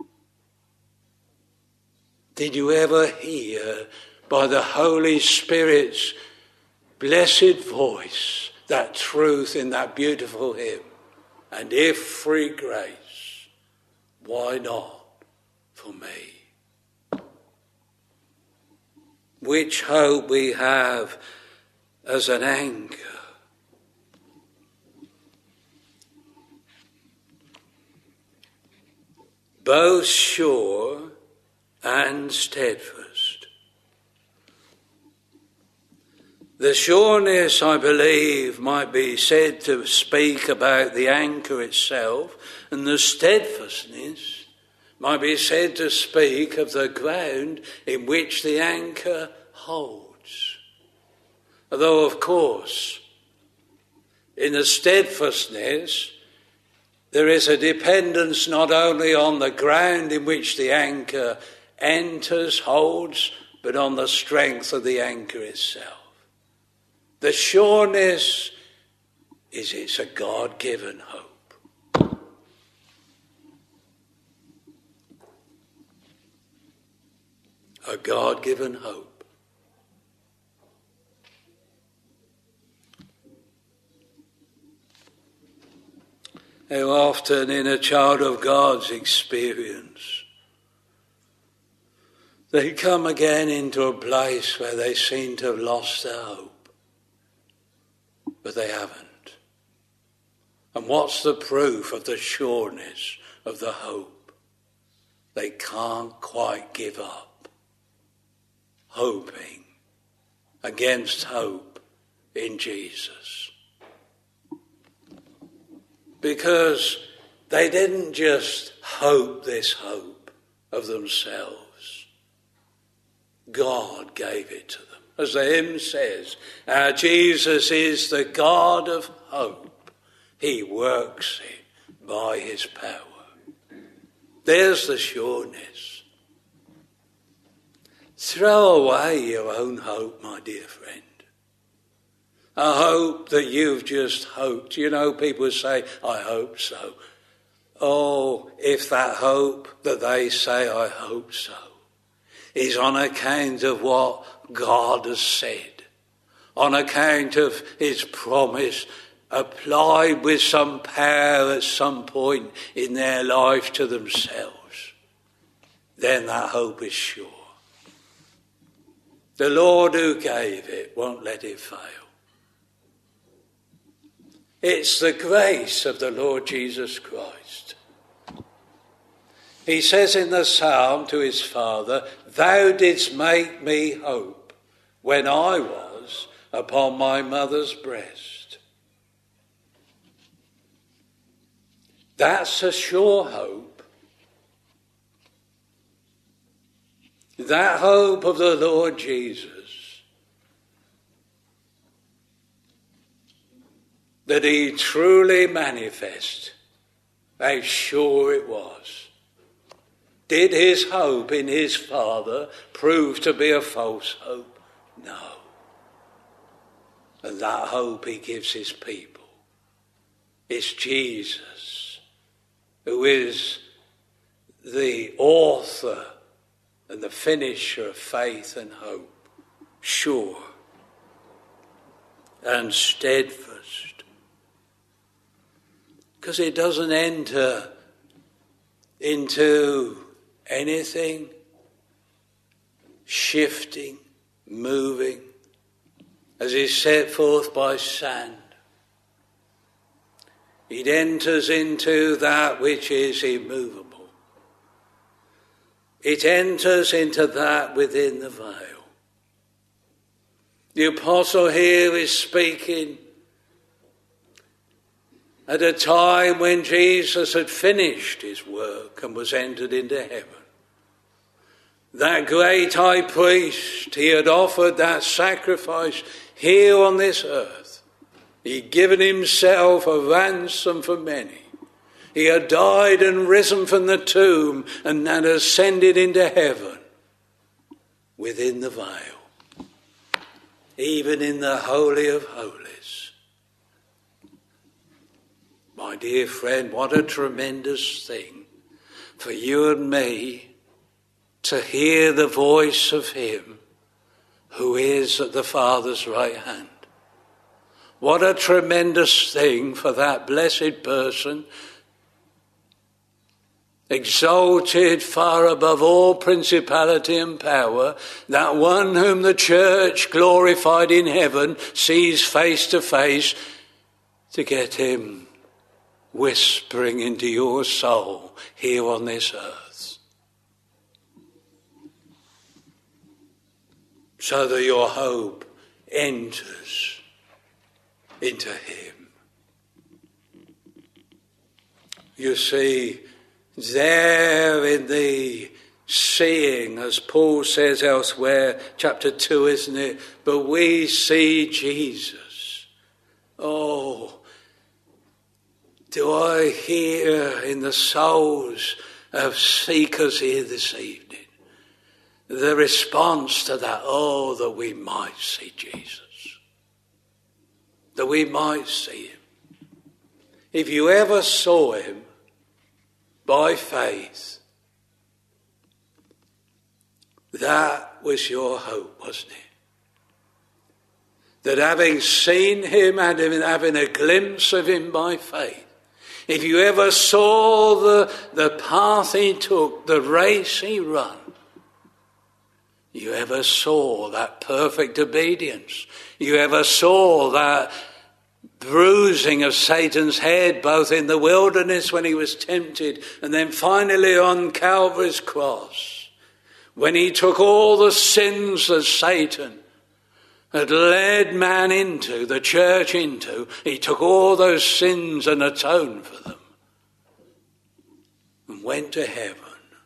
Did you ever hear by the Holy Spirit's blessed voice that truth in that beautiful hymn? And if free grace, why not for me? Which hope we have as an anchor. Both sure and steadfast. The sureness, I believe, might be said to speak about the anchor itself, and the steadfastness might be said to speak of the ground in which the anchor holds. Although, of course, in the steadfastness, there is a dependence not only on the ground in which the anchor enters, holds, but on the strength of the anchor itself. The sureness is it's a God-given hope. A God-given hope. How often in a child of God's experience, they come again into a place where they seem to have lost their hope. But they haven't. And what's the proof of the sureness of the hope? They can't quite give up, hoping against hope in Jesus. Because they didn't just hope this hope of themselves. God gave it to them. As the hymn says, our Jesus is the God of hope. He works it by his power. There's the sureness. Throw away your own hope, my dear friend. A hope that you've just hoped. You know, people say, I hope so. Oh, if that hope that they say, I hope so, is on account of what God has said, on account of his promise applied with some power at some point in their life to themselves, then that hope is sure. The Lord who gave it won't let it fail. It's the grace of the Lord Jesus Christ. He says in the psalm to his Father, thou didst make me hope when I was upon my mother's breast. That's a sure hope. That hope of the Lord Jesus, that he truly manifested, how sure it was. Did his hope in his Father prove to be a false hope? No. And that hope he gives his people. It's Jesus, who is the author and the finisher of faith and hope, sure and steadfast. Because it doesn't enter into anything shifting, moving, as is set forth by sand. It enters into that which is immovable. It enters into that within the veil. The apostle here is speaking at a time when Jesus had finished his work and was entered into heaven. That great high priest, he had offered that sacrifice here on this earth. He had given himself a ransom for many. He had died and risen from the tomb and had ascended into heaven within the veil. even in the Holy of Holies. My dear friend, what a tremendous thing for you and me to hear the voice of him who is at the Father's right hand. What a tremendous thing for that blessed person, exalted far above all principality and power, that one whom the church glorified in heaven sees face to face, to get him whispering into your soul here on this earth, so that your hope enters into him. You see, there in the seeing, as Paul says elsewhere, chapter two, isn't it? But we see Jesus. Oh, do I hear in the souls of seekers here this evening the response to that? Oh, that we might see Jesus. That we might see him. If you ever saw him by faith, that was your hope, wasn't it? That having seen him and having a glimpse of him by faith, if you ever saw the, the path he took, the race he ran, you ever saw that perfect obedience, you ever saw that bruising of Satan's head, both in the wilderness when he was tempted and then finally on Calvary's cross, when he took all the sins that Satan had led man into, the church into, he took all those sins and atoned for them and went to heaven.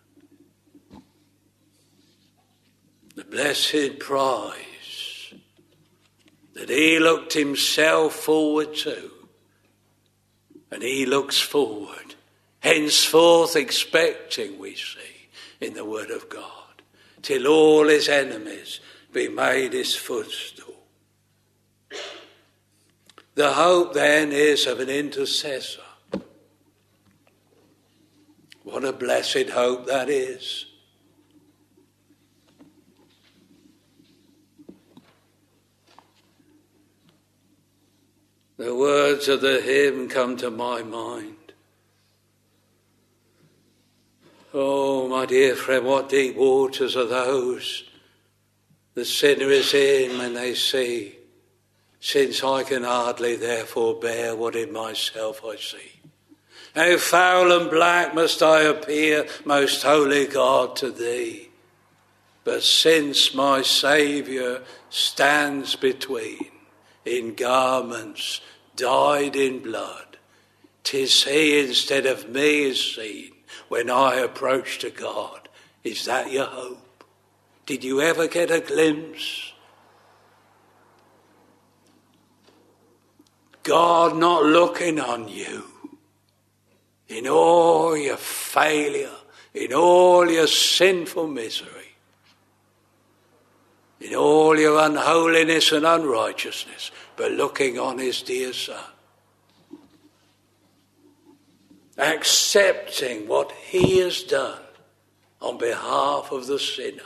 The blessed prize that he looked himself forward to, and he looks forward, henceforth expecting, we see in the Word of God, till all his enemies be made his footstool. The hope then is of an intercessor. What a blessed hope that is. The words of the hymn come to my mind. Oh, my dear friend, what deep waters are those the sinner is in when they see, since I can hardly therefore bear what in myself I see. How foul and black must I appear, most holy God, to thee. But since my Saviour stands between, in garments dyed in blood, 'tis he instead of me is seen when I approach to God. Is that your hope? Did you ever get a glimpse? God not looking on you in all your failure, in all your sinful misery, in all your unholiness and unrighteousness, but looking on his dear Son, accepting what he has done on behalf of the sinner.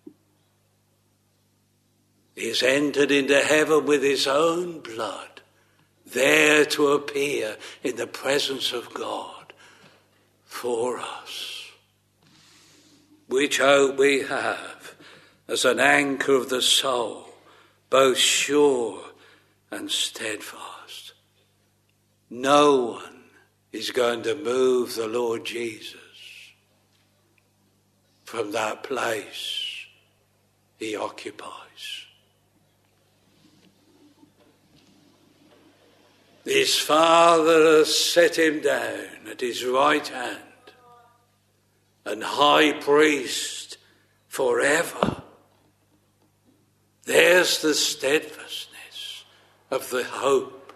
He has entered into heaven with his own blood, there to appear in the presence of God for us. Which hope we have as an anchor of the soul, both sure and steadfast. No one is going to move the Lord Jesus from that place he occupies. His Father has set him down at his right hand, and high priest forever. There's the steadfastness of the hope.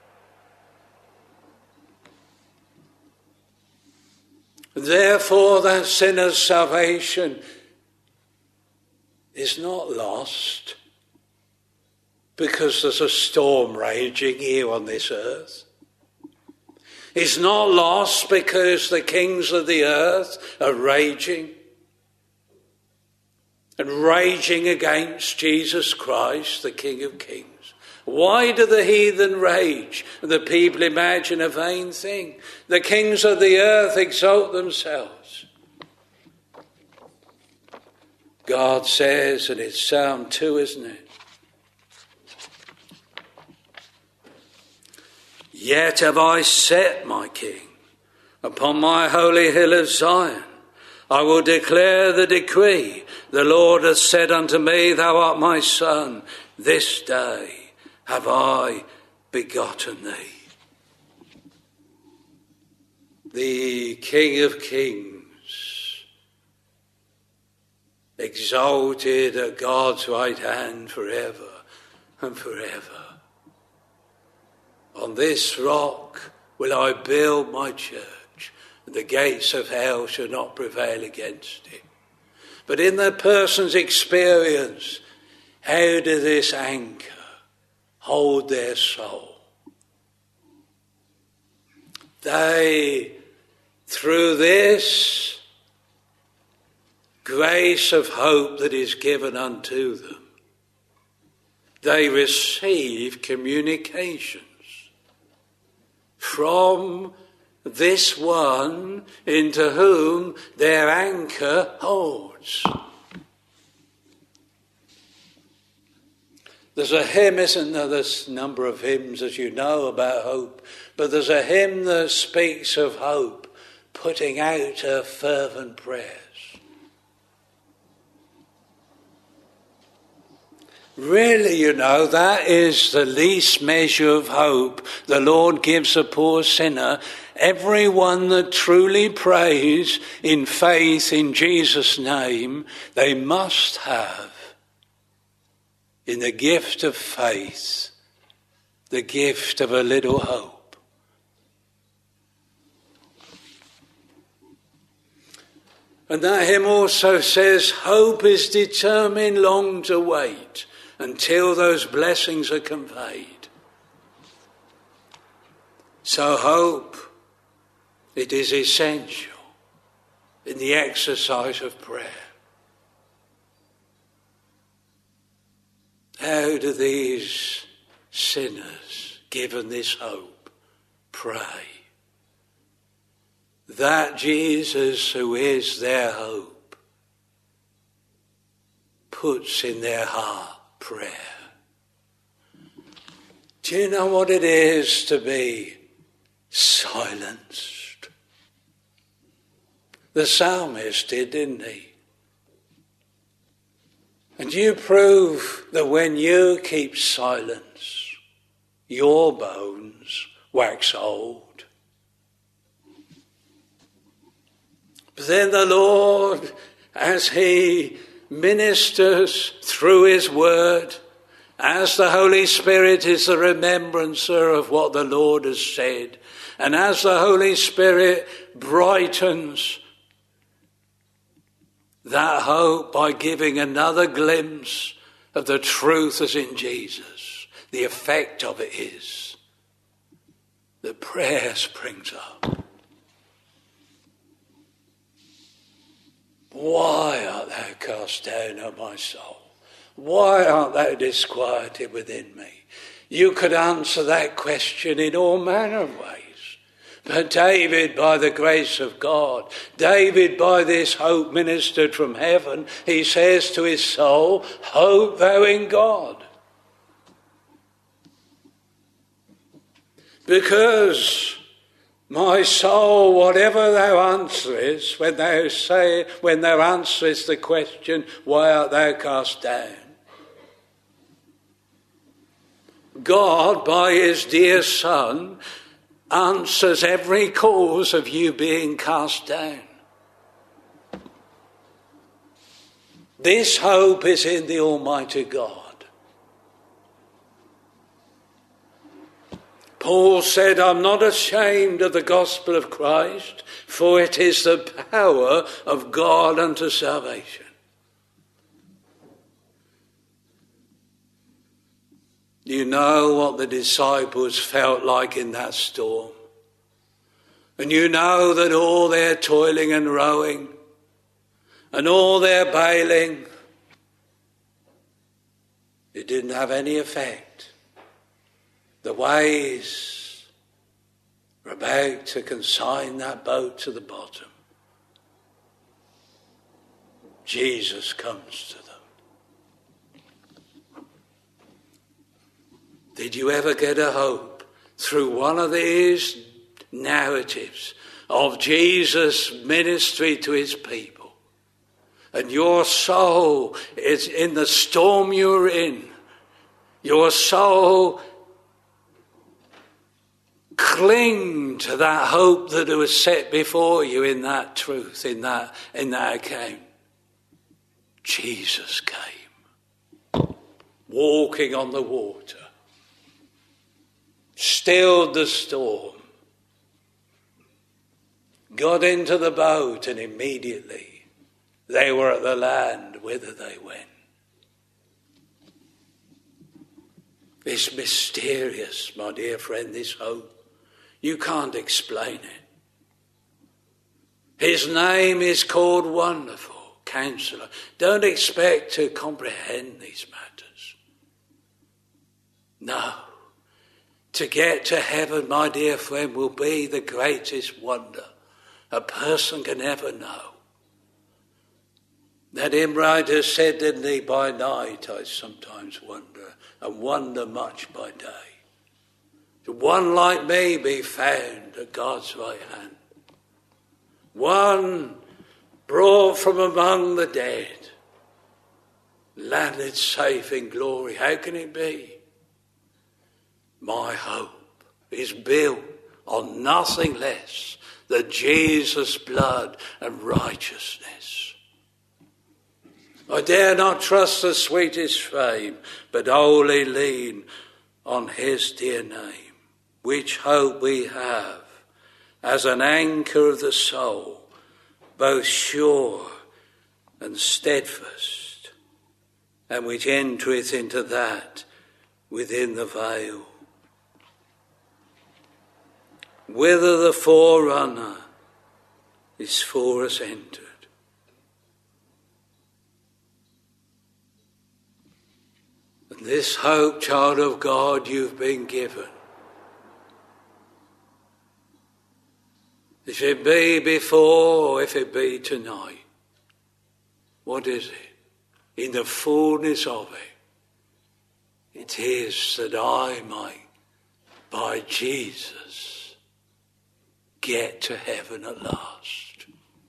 Therefore, that sinner's salvation is not lost. because there's a storm raging here on this earth. He's not lost because the kings of the earth are raging and raging against Jesus Christ, the King of Kings. Why do the heathen rage and the people imagine a vain thing? The kings of the earth exalt themselves. God says, and it's Psalm two, isn't it? Yet have I set my king upon my holy hill of Zion. I will declare the decree. The Lord hath said unto me, Thou art my son. This day have I begotten thee. The King of Kings, exalted at God's right hand forever and forever. On this rock will I build my church, and the gates of hell shall not prevail against it. But in the person's experience, how does this anchor hold their soul? They, through this grace of hope that is given unto them, they receive communications from this one into whom their anchor holds. There's a hymn, isn't there? There's a number of hymns, as you know, about hope. But there's a hymn that speaks of hope, putting out her fervent prayers. Really, you know, that is the least measure of hope the Lord gives a poor sinner. Everyone that truly prays in faith in Jesus' name, they must have in the gift of faith, the gift of a little hope. And that hymn also says, hope is determined long to wait until those blessings are conveyed. So hope, it is essential in the exercise of prayer. How do these sinners, given this hope, pray? That Jesus, who is their hope, puts in their heart prayer. Do you know what it is to be silenced? The psalmist did, didn't he? And you prove that when you keep silence, your bones wax old. But then the Lord, as he ministers through his word, as the Holy Spirit is the remembrancer of what the Lord has said, and as the Holy Spirit brightens that hope by giving another glimpse of the truth as in Jesus, the effect of it is that prayer springs up. Why art thou cast down, O my soul? Why art thou disquieted within me? You could answer that question in all manner of ways. But David, by the grace of God, David, by this hope ministered from heaven, he says to his soul, hope thou in God. Because my soul, whatever thou answerest, when thou say, when thou answerest the question, why art thou cast down? God, by his dear Son, answers every cause of you being cast down. This hope is in the Almighty God. Paul said, I'm not ashamed of the gospel of Christ, for it is the power of God unto salvation. You know what the disciples felt like in that storm. And you know that all their toiling and rowing and all their bailing, it didn't have any effect. The waves were about to consign that boat to the bottom. Jesus comes to them. Did you ever get a hope through one of these narratives of Jesus' ministry to his people? And your soul is in the storm you're in. Your soul cling to that hope that was set before you in that truth, in that, in that account. Jesus came, walking on the water, stilled the storm, got into the boat, and immediately they were at the land whither they went. It's mysterious, my dear friend, this hope. You can't explain it. His name is called Wonderful Counselor. Don't expect to comprehend these matters. No. To get to heaven, my dear friend, will be the greatest wonder a person can ever know. That hymn writer said, didn't he, by night I sometimes wonder, and wonder much by day. To one like me be found at God's right hand. One brought from among the dead, landed safe in glory. How can it be? My hope is built on nothing less than Jesus' blood and righteousness. I dare not trust the sweetest fame, but wholly lean on his dear name, which hope we have as an anchor of the soul, both sure and steadfast, and which entereth into that within the veil, whither the forerunner is for us entered. And this hope, child of God, you've been given. If it be before or if it be tonight, what is it? In the fullness of it, it is that I might, by Jesus, get to heaven at last.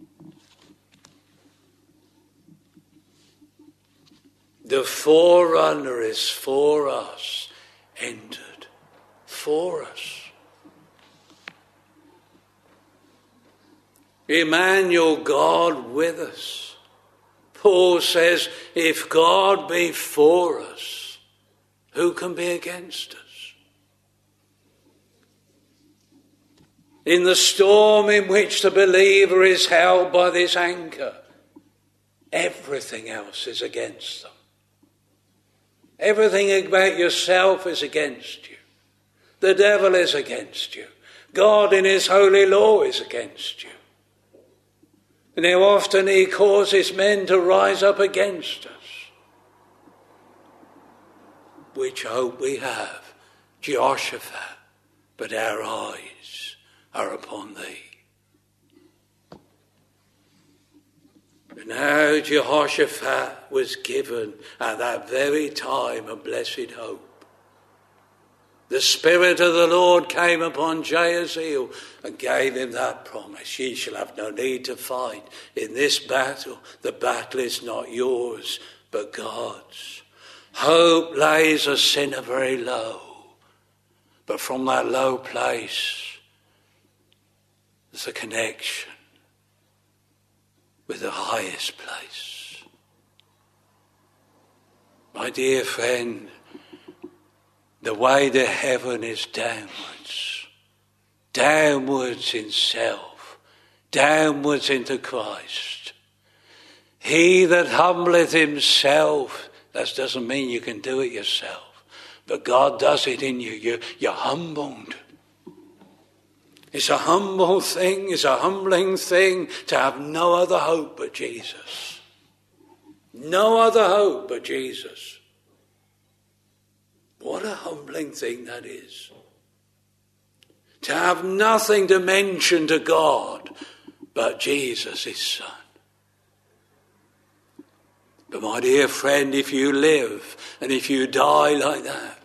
The forerunner is for us, entered for us. Emmanuel, God with us. Paul says, if God be for us, who can be against us? In the storm in which the believer is held by this anchor, everything else is against them. Everything about yourself is against you. The devil is against you. God in his holy law is against you. And how often he causes men to rise up against us. Which hope we have, Jehoshaphat, but our eyes are upon thee. And now Jehoshaphat was given at that very time a blessed hope. The Spirit of the Lord came upon Jahaziel and gave him that promise. Ye shall have no need to fight in this battle. The battle is not yours, but God's. Hope lays a sinner very low. But from that low place, there's a connection with the highest place. My dear friend, the way to heaven is downwards. Downwards in self. Downwards into Christ. He that humbleth himself, that doesn't mean you can do it yourself, But God does it in you. you. You're humbled. It's a humble thing, it's a humbling thing to have no other hope but Jesus. No other hope but Jesus. What a humbling thing that is. To have nothing to mention to God but Jesus, his Son. But my dear friend, if you live and if you die like that,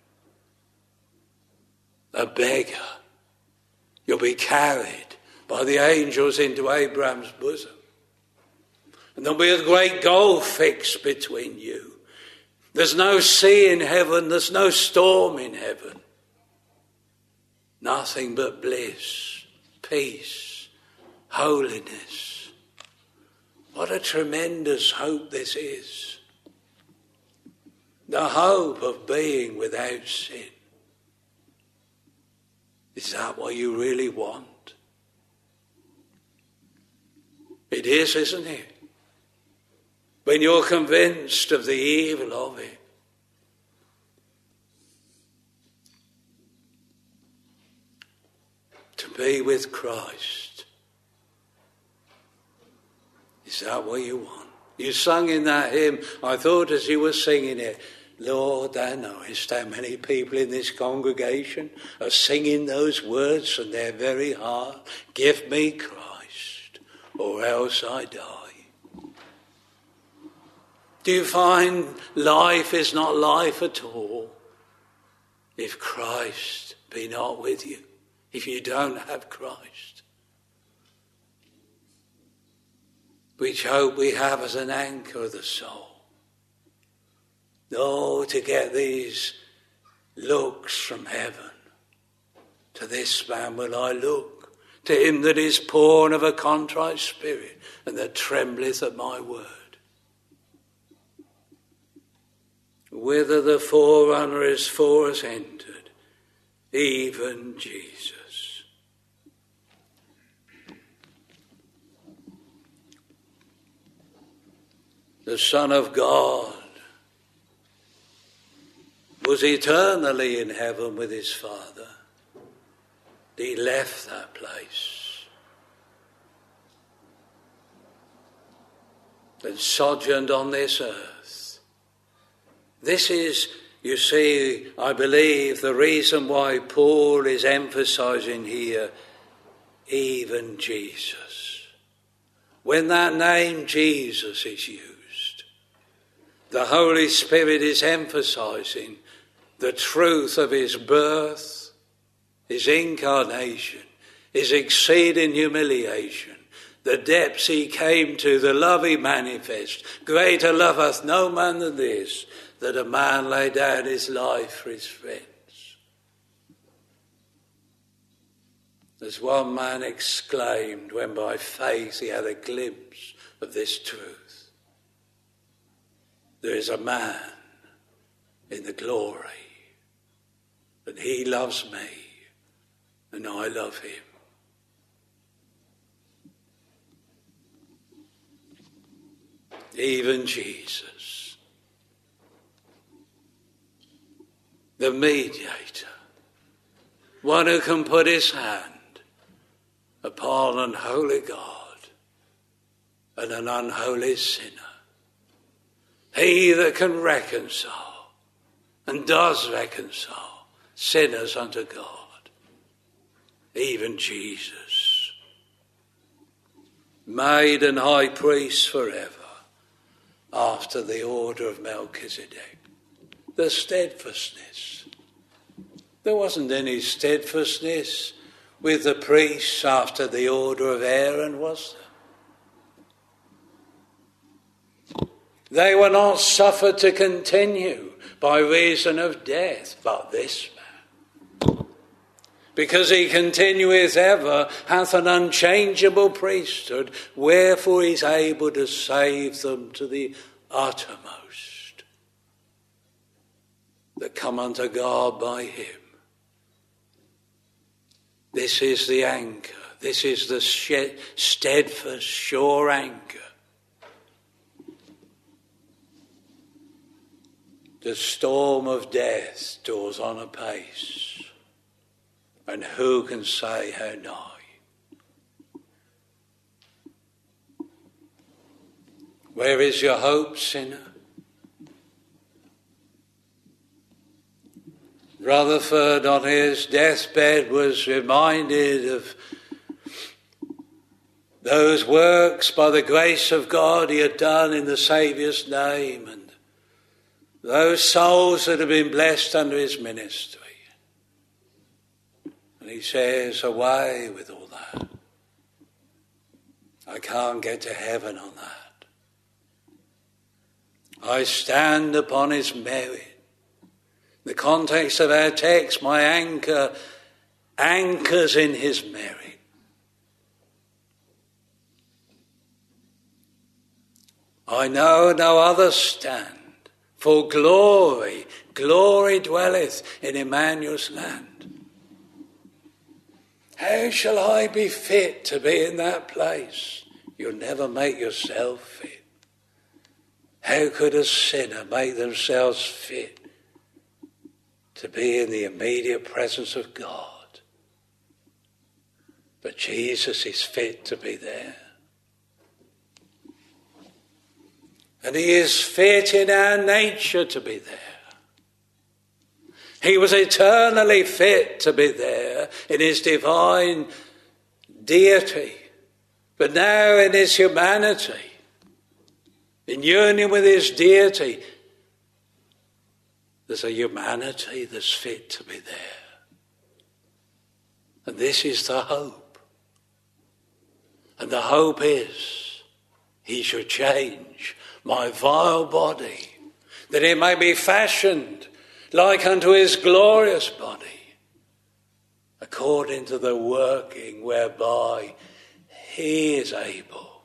a beggar, you'll be carried by the angels into Abraham's bosom. And there'll be a great gulf fixed between you. There's no sea in heaven, there's no storm in heaven. Nothing but bliss, peace, holiness. What a tremendous hope this is. The hope of being without sin. Is that what you really want? It is, isn't it? When you're convinced of the evil of it. To be with Christ. Is that what you want? You sung in that hymn, I thought as you were singing it, Lord, thou knowest how many people in this congregation are singing those words from their very heart. Give me Christ, or else I die. Do you find life is not life at all if Christ be not with you, if you don't have Christ? Which hope we have as an anchor of the soul. Oh, to get these looks from heaven. To this man will I look, to him that is poor and of a contrite spirit, and that trembleth at my word. Whither the forerunner is for us entered, even Jesus. The Son of God was eternally in heaven with his Father. He left that place and sojourned on this earth. This is, you see, I believe the reason why Paul is emphasizing here, even Jesus. When that name Jesus is used, the Holy Spirit is emphasizing the truth of his birth, his incarnation, his exceeding humiliation, the depths he came to, the love he manifest. Greater love hath no man than this, that a man lay down his life for his friends. As one man exclaimed when by faith he had a glimpse of this truth. There is a man in the glory, and he loves me, and I love him. Even Jesus, the mediator, one who can put his hand upon an unholy God and an unholy sinner. He that can reconcile and does reconcile sinners unto God, even Jesus, made an high priest forever after the order of Melchizedek. The steadfastness. There wasn't any steadfastness with the priests after the order of Aaron, was there? They were not suffered to continue by reason of death, but this man, because he continueth ever, hath an unchangeable priesthood, wherefore he is able to save them to the uttermost, that come unto God by him. This is the anchor. This is the steadfast, sure anchor The storm of death draws on apace, and who can say how nigh? Where is your hope, sinner? Rutherford on his deathbed was reminded of those works by the grace of God he had done in the Saviour's name, and those souls that have been blessed under his ministry. And he says, away with all that. I can't get to heaven on that. I stand upon his merit. The context of our text, my anchor anchors in his merit. I know no other stand, for glory, glory dwelleth in Emmanuel's land. How shall I be fit to be in that place? You'll never make yourself fit. How could a sinner make themselves fit to be in the immediate presence of God? But Jesus is fit to be there. And he is fit in our nature to be there. He was eternally fit to be there in his divine deity, but now in his humanity, in union with his deity, there's a humanity that's fit to be there. And this is the hope. And the hope is he should change my vile body, that it may be fashioned like unto his glorious body, according to the working whereby he is able,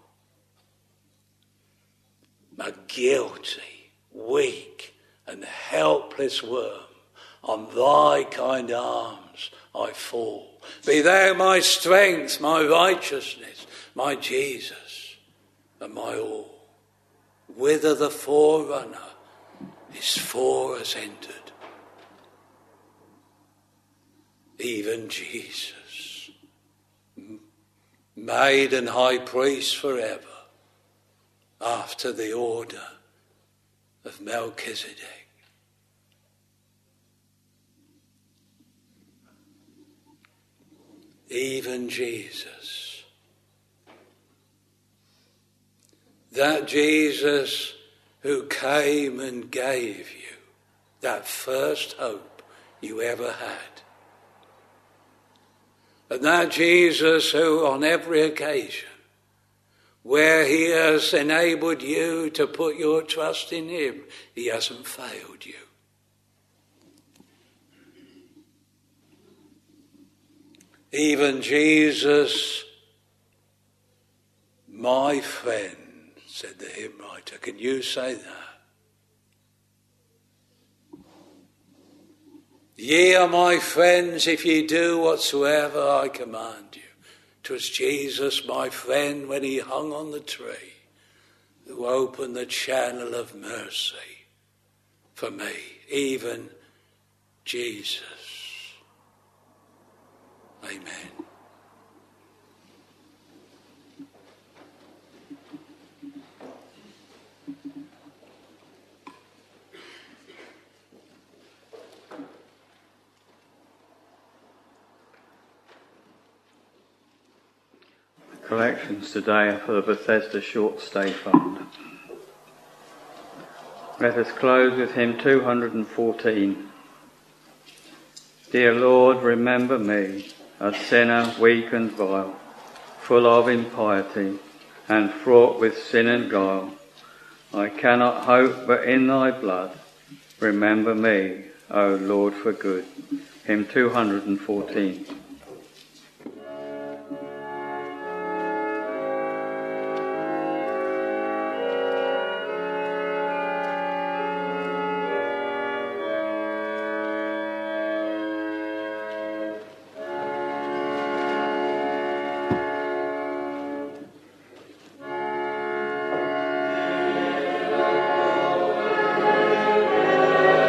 a guilty, weak, and helpless worm, on thy kind arms I fall. Be thou my strength, my righteousness, my Jesus, and my all. Whither the forerunner his fore has entered, even Jesus, made and high priest forever, after the order of Melchizedek. Even Jesus. That Jesus who came and gave you that first hope you ever had. And that Jesus who on every occasion where he has enabled you to put your trust in him, he hasn't failed you. Even Jesus, my friend, said the hymn writer. Can you say that? Ye are my friends if ye do whatsoever I command you. 'Twas Jesus, my friend, when he hung on the tree, who opened the channel of mercy for me, even Jesus. Amen. Collections today are for the Bethesda Short Stay Fund. Let us close with hymn two hundred fourteen. Dear Lord, remember me, a sinner weak and vile, full of impiety and fraught with sin and guile. I cannot hope but in thy blood. Remember me, O Lord, for good. Hymn two hundred fourteen. Amen.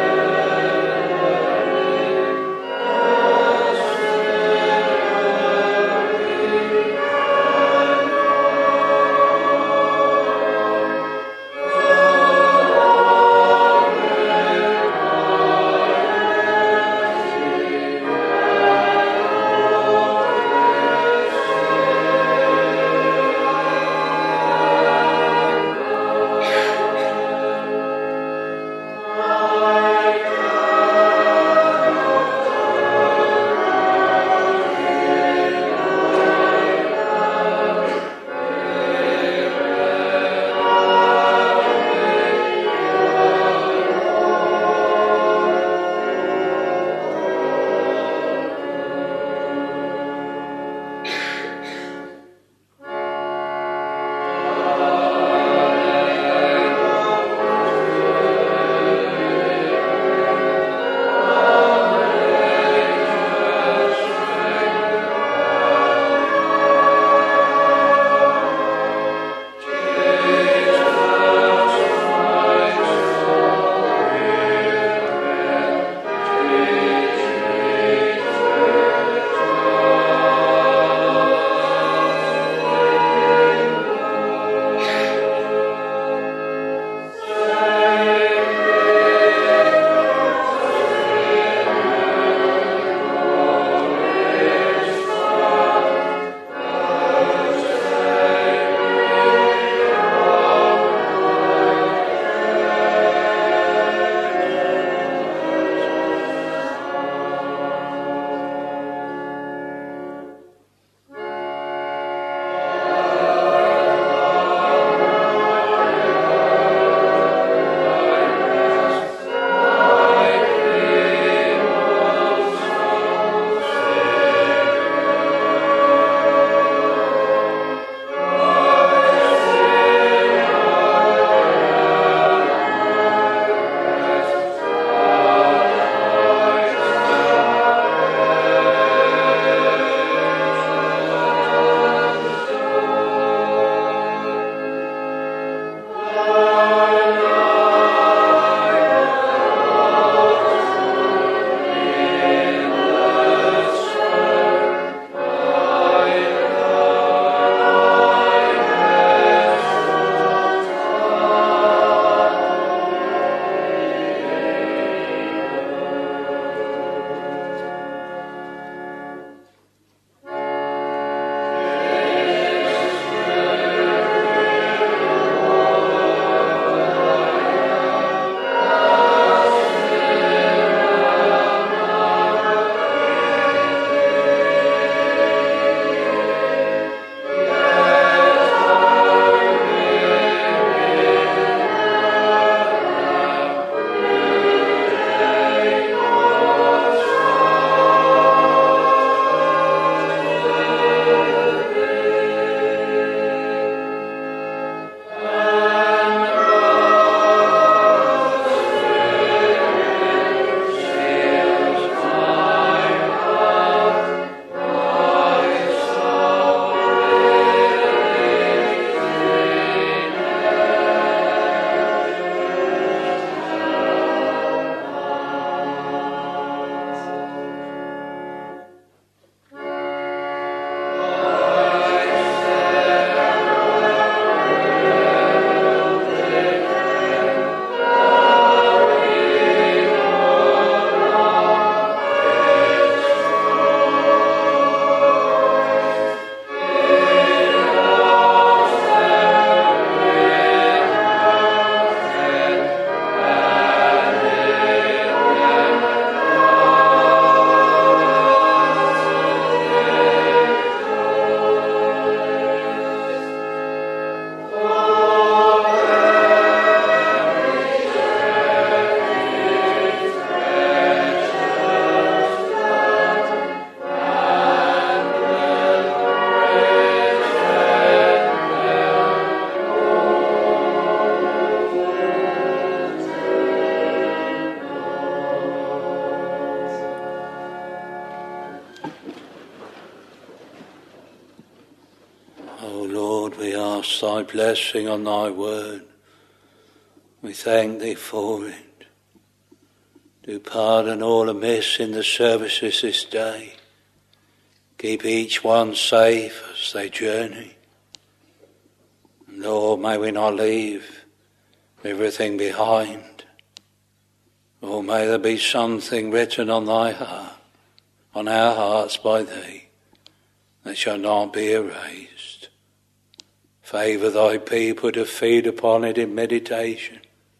O Lord, we ask thy blessing on thy word. We thank thee for it. Do pardon all amiss in the services this day. Keep each one safe as they journey. Lord, may we not leave everything behind. Or may there be something written on thy heart, on our hearts by thee, that shall not be erased. Favour thy people to feed upon it in meditation.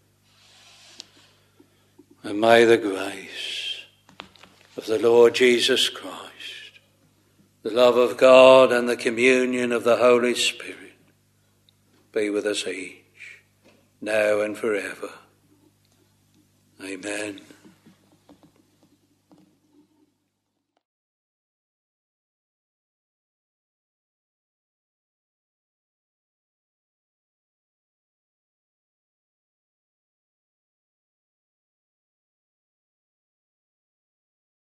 And may the grace of the Lord Jesus Christ, the love of God and the communion of the Holy Spirit be with us each, now and forever. Amen.